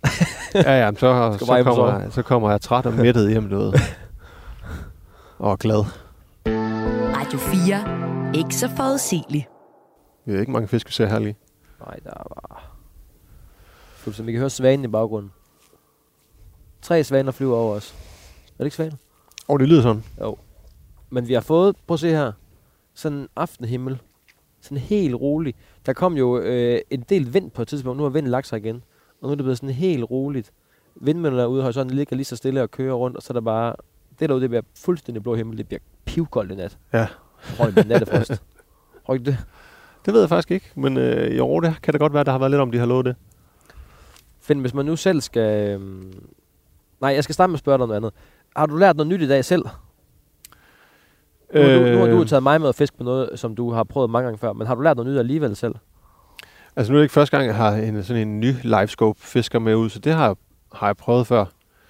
Så kommer jeg træt og mættet hjem derude. Og glad.
Radio 4. Ikke så forudsigelig.
Vi har ikke mange fisk, vi ser her lige.
Nej, der var... Fuldstændig. Vi kan høre svanen i baggrunden. 3 svaner flyver over os. Er det ikke svaner?
Det lyder sådan.
Jo. Men vi har fået, prøv at se her, sådan en aftenhimmel. Sådan helt rolig. Der kom jo en del vind på et tidspunkt. Nu har vinden lagt sig igen. Og nu er det blevet sådan helt roligt. Vindmøllerne derude har sådan ligger lige så stille og kører rundt. Og så er der bare... Det derude, det bliver fuldstændig blå himmel. Det bliver pivkoldt i nat.
Ja.
Tror det nattefrost. Tror ikke det?
Det ved jeg faktisk ikke. Men i år det kan det godt være, at der har været lidt om, de har lovet det.
Finn, hvis man nu selv skal... Nej, jeg skal starte med at spørge dig noget andet. Har du lært noget nyt i dag selv? Nu har du taget mig med at fiske på noget, som du har prøvet mange gange før. Men har du lært noget nyt alligevel selv?
Altså nu er det ikke første gang, jeg har sådan en ny livescope fisker med ud. Så det har jeg prøvet før.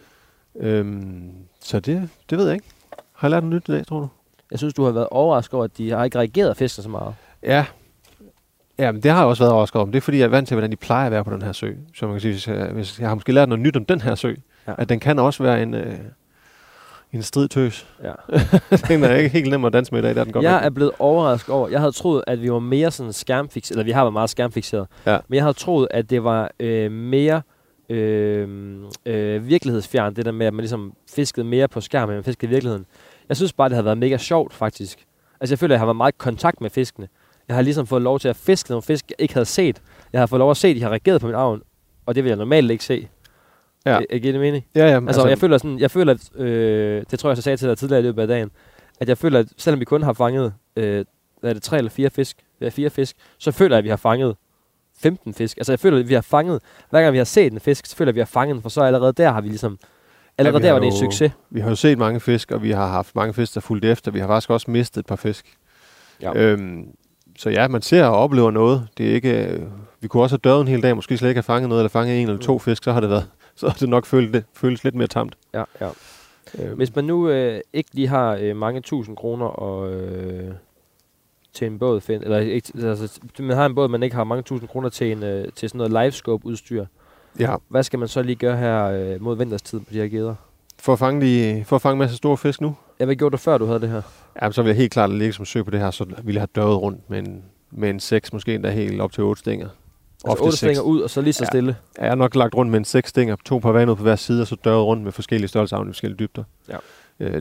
Så det ved jeg ikke. Har jeg lært noget nyt i dag, tror du?
Jeg synes, du har været overrasket over, at de har ikke reageret og fisket så meget.
Ja, men det har jeg også været overrasket om. Det er fordi, jeg er vant til, hvordan de plejer at være på den her sø. Så man kan sige, hvis jeg har måske lært noget nyt om den her sø, at den kan også være En stridtøs.
Ja.
Den er ikke helt nem at danse med i dag, der er den godt.
Jeg er blevet overrasket over. Jeg havde troet, at vi var mere sådan skærmfixeret, eller vi har været meget skærmfixeret.
Ja.
Men jeg havde troet, at det var mere virkelighedsfjern, det der med, at man ligesom fiskede mere på skærmen, end man fiskede i virkeligheden. Jeg synes bare, det har været mega sjovt, faktisk. Altså, jeg føler, at jeg har været meget i kontakt med fiskene. Jeg har ligesom fået lov til at fiske nogle fisk, jeg ikke havde set. Jeg har fået lov at se, at de har reageret på min avn, og det vil jeg normalt ikke se.
Ja.
Jeg giver det mening?
Ja,
Altså, jeg føler, at det tror jeg, jeg sagde til dig tidligere i løbet af dagen, at jeg føler, at selvom vi kun har fanget, er det 3 eller 4 fisk? Ja, 4 fisk. Så føler jeg, at vi har fanget 15 fisk. Altså, jeg føler, at vi har fanget, hver gang vi har set en fisk, så føler jeg, at vi har fanget den, for så allerede der har vi ligesom, allerede der var det en succes.
Vi har jo set mange fisk, og vi har haft mange fisk, der fulgte efter. Vi har faktisk også mistet et par fisk.
Ja.
Så ja, man ser og oplever noget. Det er ikke, vi kunne også have døjet en hel dag, måske slet ikke have fanget noget, eller fanget 1 eller 2 fisk, så har det nok føles lidt mere tamt.
Ja. Hvis man nu ikke lige har mange 1000 kroner og til en båd, eller ikke, altså, man har en båd, man ikke har mange 1000 kroner til til sådan noget livescope udstyr.
Ja.
Hvad skal man så lige gøre her mod vinterstid på de her geder?
For at fange en masse store fisk nu?
Ja, hvad gjorde du før du havde det her?
Ja, så vil jeg helt klart ligge som søg på det her, så ville jeg have døjet rundt med en 6, måske endda helt op til 8 stænger.
Altså 8 stænger ud, og så lige så stille?
Ja, jeg har nok lagt rundt med en 6 stænger, 2 par vand ud på hver side, og så døjet rundt med forskellige størrelser i forskellige dybder.
Ja.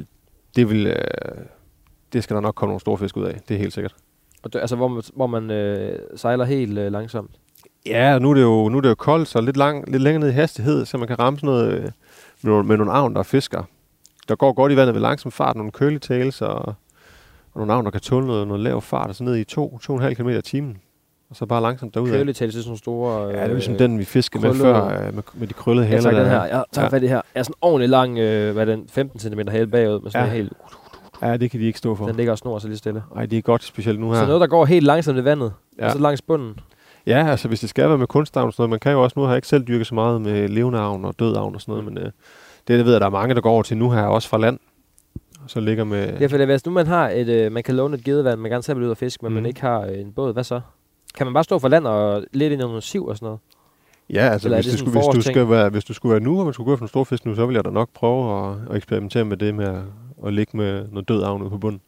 Det skal der nok komme nogle store fisk ud af, det er helt sikkert.
Og altså hvor man sejler helt langsomt?
Ja, nu er det jo koldt, så lidt længere ned i hastighed, så man kan ramme sådan noget med nogle avn, der fisker. Der går godt i vandet ved langsom fart, nogle curly tails og nogle avn, der kan tåle noget lav fart, og så ned i 2,5 km i timen. Og så bare langsomt derudad.
Curly tails er sådan nogle store...
Ja, det er ligesom den, vi fiskede med før, med de krøllede hæler.
Jeg tager den her. Jeg tager fat i her. Jeg er sådan ordentligt lang, 15 cm hæl bagud, med sådan helt...
Ja, det kan de ikke stå for.
Den ligger og snor sig lige stille.
Nej, det er godt, specielt nu her.
Så noget, der går helt langsomt i vandet, og så langs bunden.
Ja, altså hvis det skal være med kunstavn og sådan noget, man kan jo også, nu har jeg ikke selv dyrket så meget med levende avn og død avn og sådan noget, men det ved jeg, der er mange, der går over til nu her, også fra land, og så ligger med...
Ja, for hvis nu man har man kan låne et gedevand, man kan selv vil ud og fiske, men man ikke har en båd, hvad så? Kan man bare stå fra land og lidt ind i nogle siv og sådan noget?
Ja, altså hvis du skulle være nu, og man skulle gå efter en stor fisk nu, så vil jeg da nok prøve at eksperimentere med det med at ligge med noget død avn ude på bunden.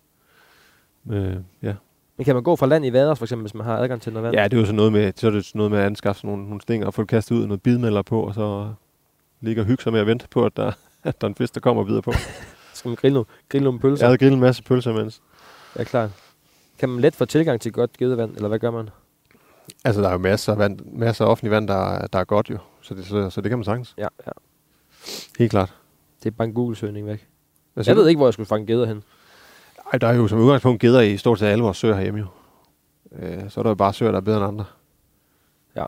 Ja.
Men kan man gå fra land i vader, for eksempel, hvis man har adgang til noget vand?
Ja, det er jo sådan noget med at anskaffe nogle stænger og få det kastet ud, noget bidmelder på, og så ligge og hygge sig med at vente på, at der er en fisk, der kommer videre på.
Skal man grille nogle pølser?
Jeg havde grillet en masse pølser imens.
Ja, klart. Kan man let få tilgang til godt gedevand, eller hvad gør man?
Altså, der er jo masser af offentlig vand, der er godt jo, så det kan man sagtens.
Ja.
Helt klart.
Det er bare en Google-søgning væk. Jeg ved ikke, hvor jeg skulle fange geder hen.
Ej, der er jo som udgangspunkt geder i stort set alle vores søer herhjemme jo. Så er der jo bare søer, der er bedre end andre.
Ja.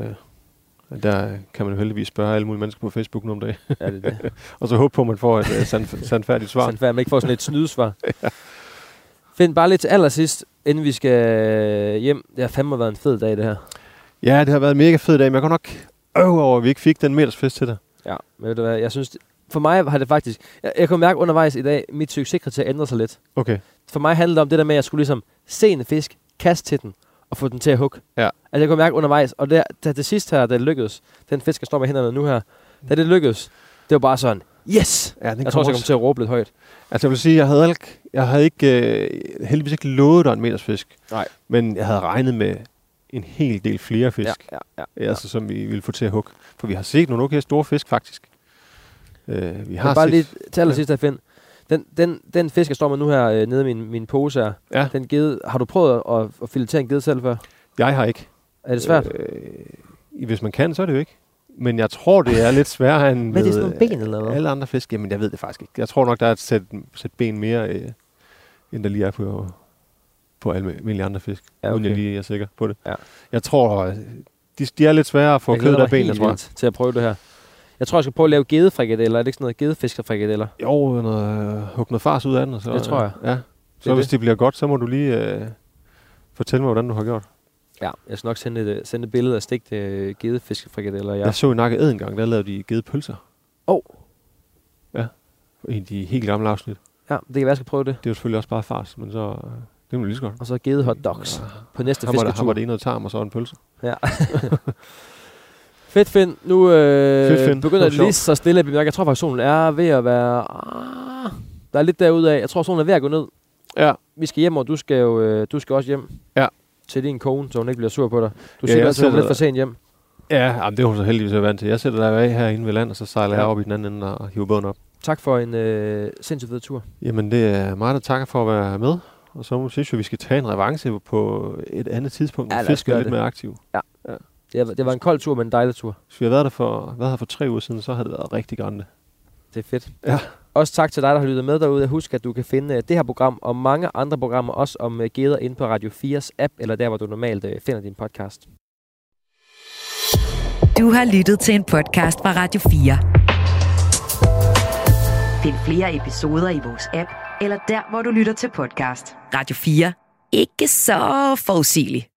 Der kan man jo heldigvis spørge alle mulige mennesker på Facebook nu om dagen.
Ja, det er det.
Og så håbe på, at man får et sandfærdigt svar.
Sandfærdigt, man ikke får sådan et snydesvar. Ja. Find bare lidt til allersidst, inden vi skal hjem. Det har fandme været en fed dag, det her.
Ja, det har været en mega fed dag, men jeg kan nok over, at vi ikke fik den metersfisk til dig.
Ja, men ved du hvad, jeg synes... For mig har det faktisk... Jeg kunne mærke undervejs i dag, mit succeskriterie ændrer sig lidt.
Okay.
For mig handlede det om det der med, at jeg skulle ligesom se en fisk, kaste til den, og få den til at hugge.
Ja.
Altså jeg kunne mærke undervejs, og da det sidste her, da det lykkedes, den fisk, jeg står med hænderne nu her, da det lykkedes, det var bare sådan, yes!
Ja,
jeg tror også, jeg kom til at råbe lidt højt.
Altså jeg vil sige, jeg havde ikke heldigvis ikke lovet dig en metersfisk.
Nej.
Men jeg havde regnet med en hel del flere fisk.
Ja.
Altså som vi ville få til at hugge. For vi har set nogle okay store fisk faktisk. Vi har
bare lige til allersidst, Finn. Den fisk, jeg står med nu her nede i min pose her, den gede, har du prøvet at filetere en gede selv før?
Jeg har ikke.
Er det svært?
Hvis man kan, så er det jo ikke. Men jeg tror, det er lidt sværere end
hvad er det, sådan nogle ben eller hvad?
Alle andre fisk. Jamen, jeg ved det faktisk ikke. Jeg tror nok, der er et sæt ben mere, end der lige er på alle mulige andre fisk. Ja, okay. Uden jeg lige er sikker på det. Ja. Jeg tror, de er lidt sværere at få kød af ben, jeg tror.
Til at prøve det her. Jeg tror, jeg skal prøve at lave gedefrikadeller. Er det ikke sådan noget gedefiskerfrikadeller?
Jo, hugge noget fars ud af den. Så,
det tror jeg.
Ja. Så hvis det bliver godt, så må du lige fortælle mig, hvordan du har gjort.
Ja, jeg skal nok sende et billede af stegte gedefiskerfrikadeller.
Jeg så i Nakke Ed en gang, der lavede de gedepølser. Ja, en af de helt gamle afsnit.
Ja, det kan være, jeg skal prøve det.
Det er jo selvfølgelig også bare fars, men så... Det må lige så godt.
Og så gede hot dogs på næste fisketur.
Her var det noget tarm, og så en pølse.
Ja. Fedt, Finn. Nu begynder det lige så stille at bemærke. Jeg tror faktisk, solen er ved at være Der er lidt derudaf. Jeg tror, solen er ved at gå ned.
Ja.
Vi skal hjem, og du skal også hjem.
Ja.
Til din kone, så hun ikke bliver sur på dig. Du
Ja,
siger
jeg
altid, at hun er
sætter-
lidt for sent hjem.
Ja, jamen, det er hun så heldigvis vant til. Jeg sætter dig af herinde ved land, og så sejler jeg op i den anden ende og hiver båden op.
Tak for en sindssygt fed tur.
Jamen, det er mig, der takker for at være med. Og så synes jeg, vi skal tage en revanche på et andet tidspunkt.
Ja,
Ja,
lad os
fisk er
gøre
lidt
det.
mere aktiv.
Det var en kold tur, men en dejlig tur.
Hvis vi havde været her for 3 uger siden, så havde det været rigtig grande.
Det er fedt.
Ja.
Også tak til dig, der har lyttet med derude. Husk, at du kan finde det her program og mange andre programmer, også om geder, inde på Radio 4's app, eller der, hvor du normalt finder din podcast.
Du har lyttet til en podcast fra Radio 4. Find flere episoder i vores app, eller der, hvor du lytter til podcast. Radio 4. Ikke så forudsigeligt.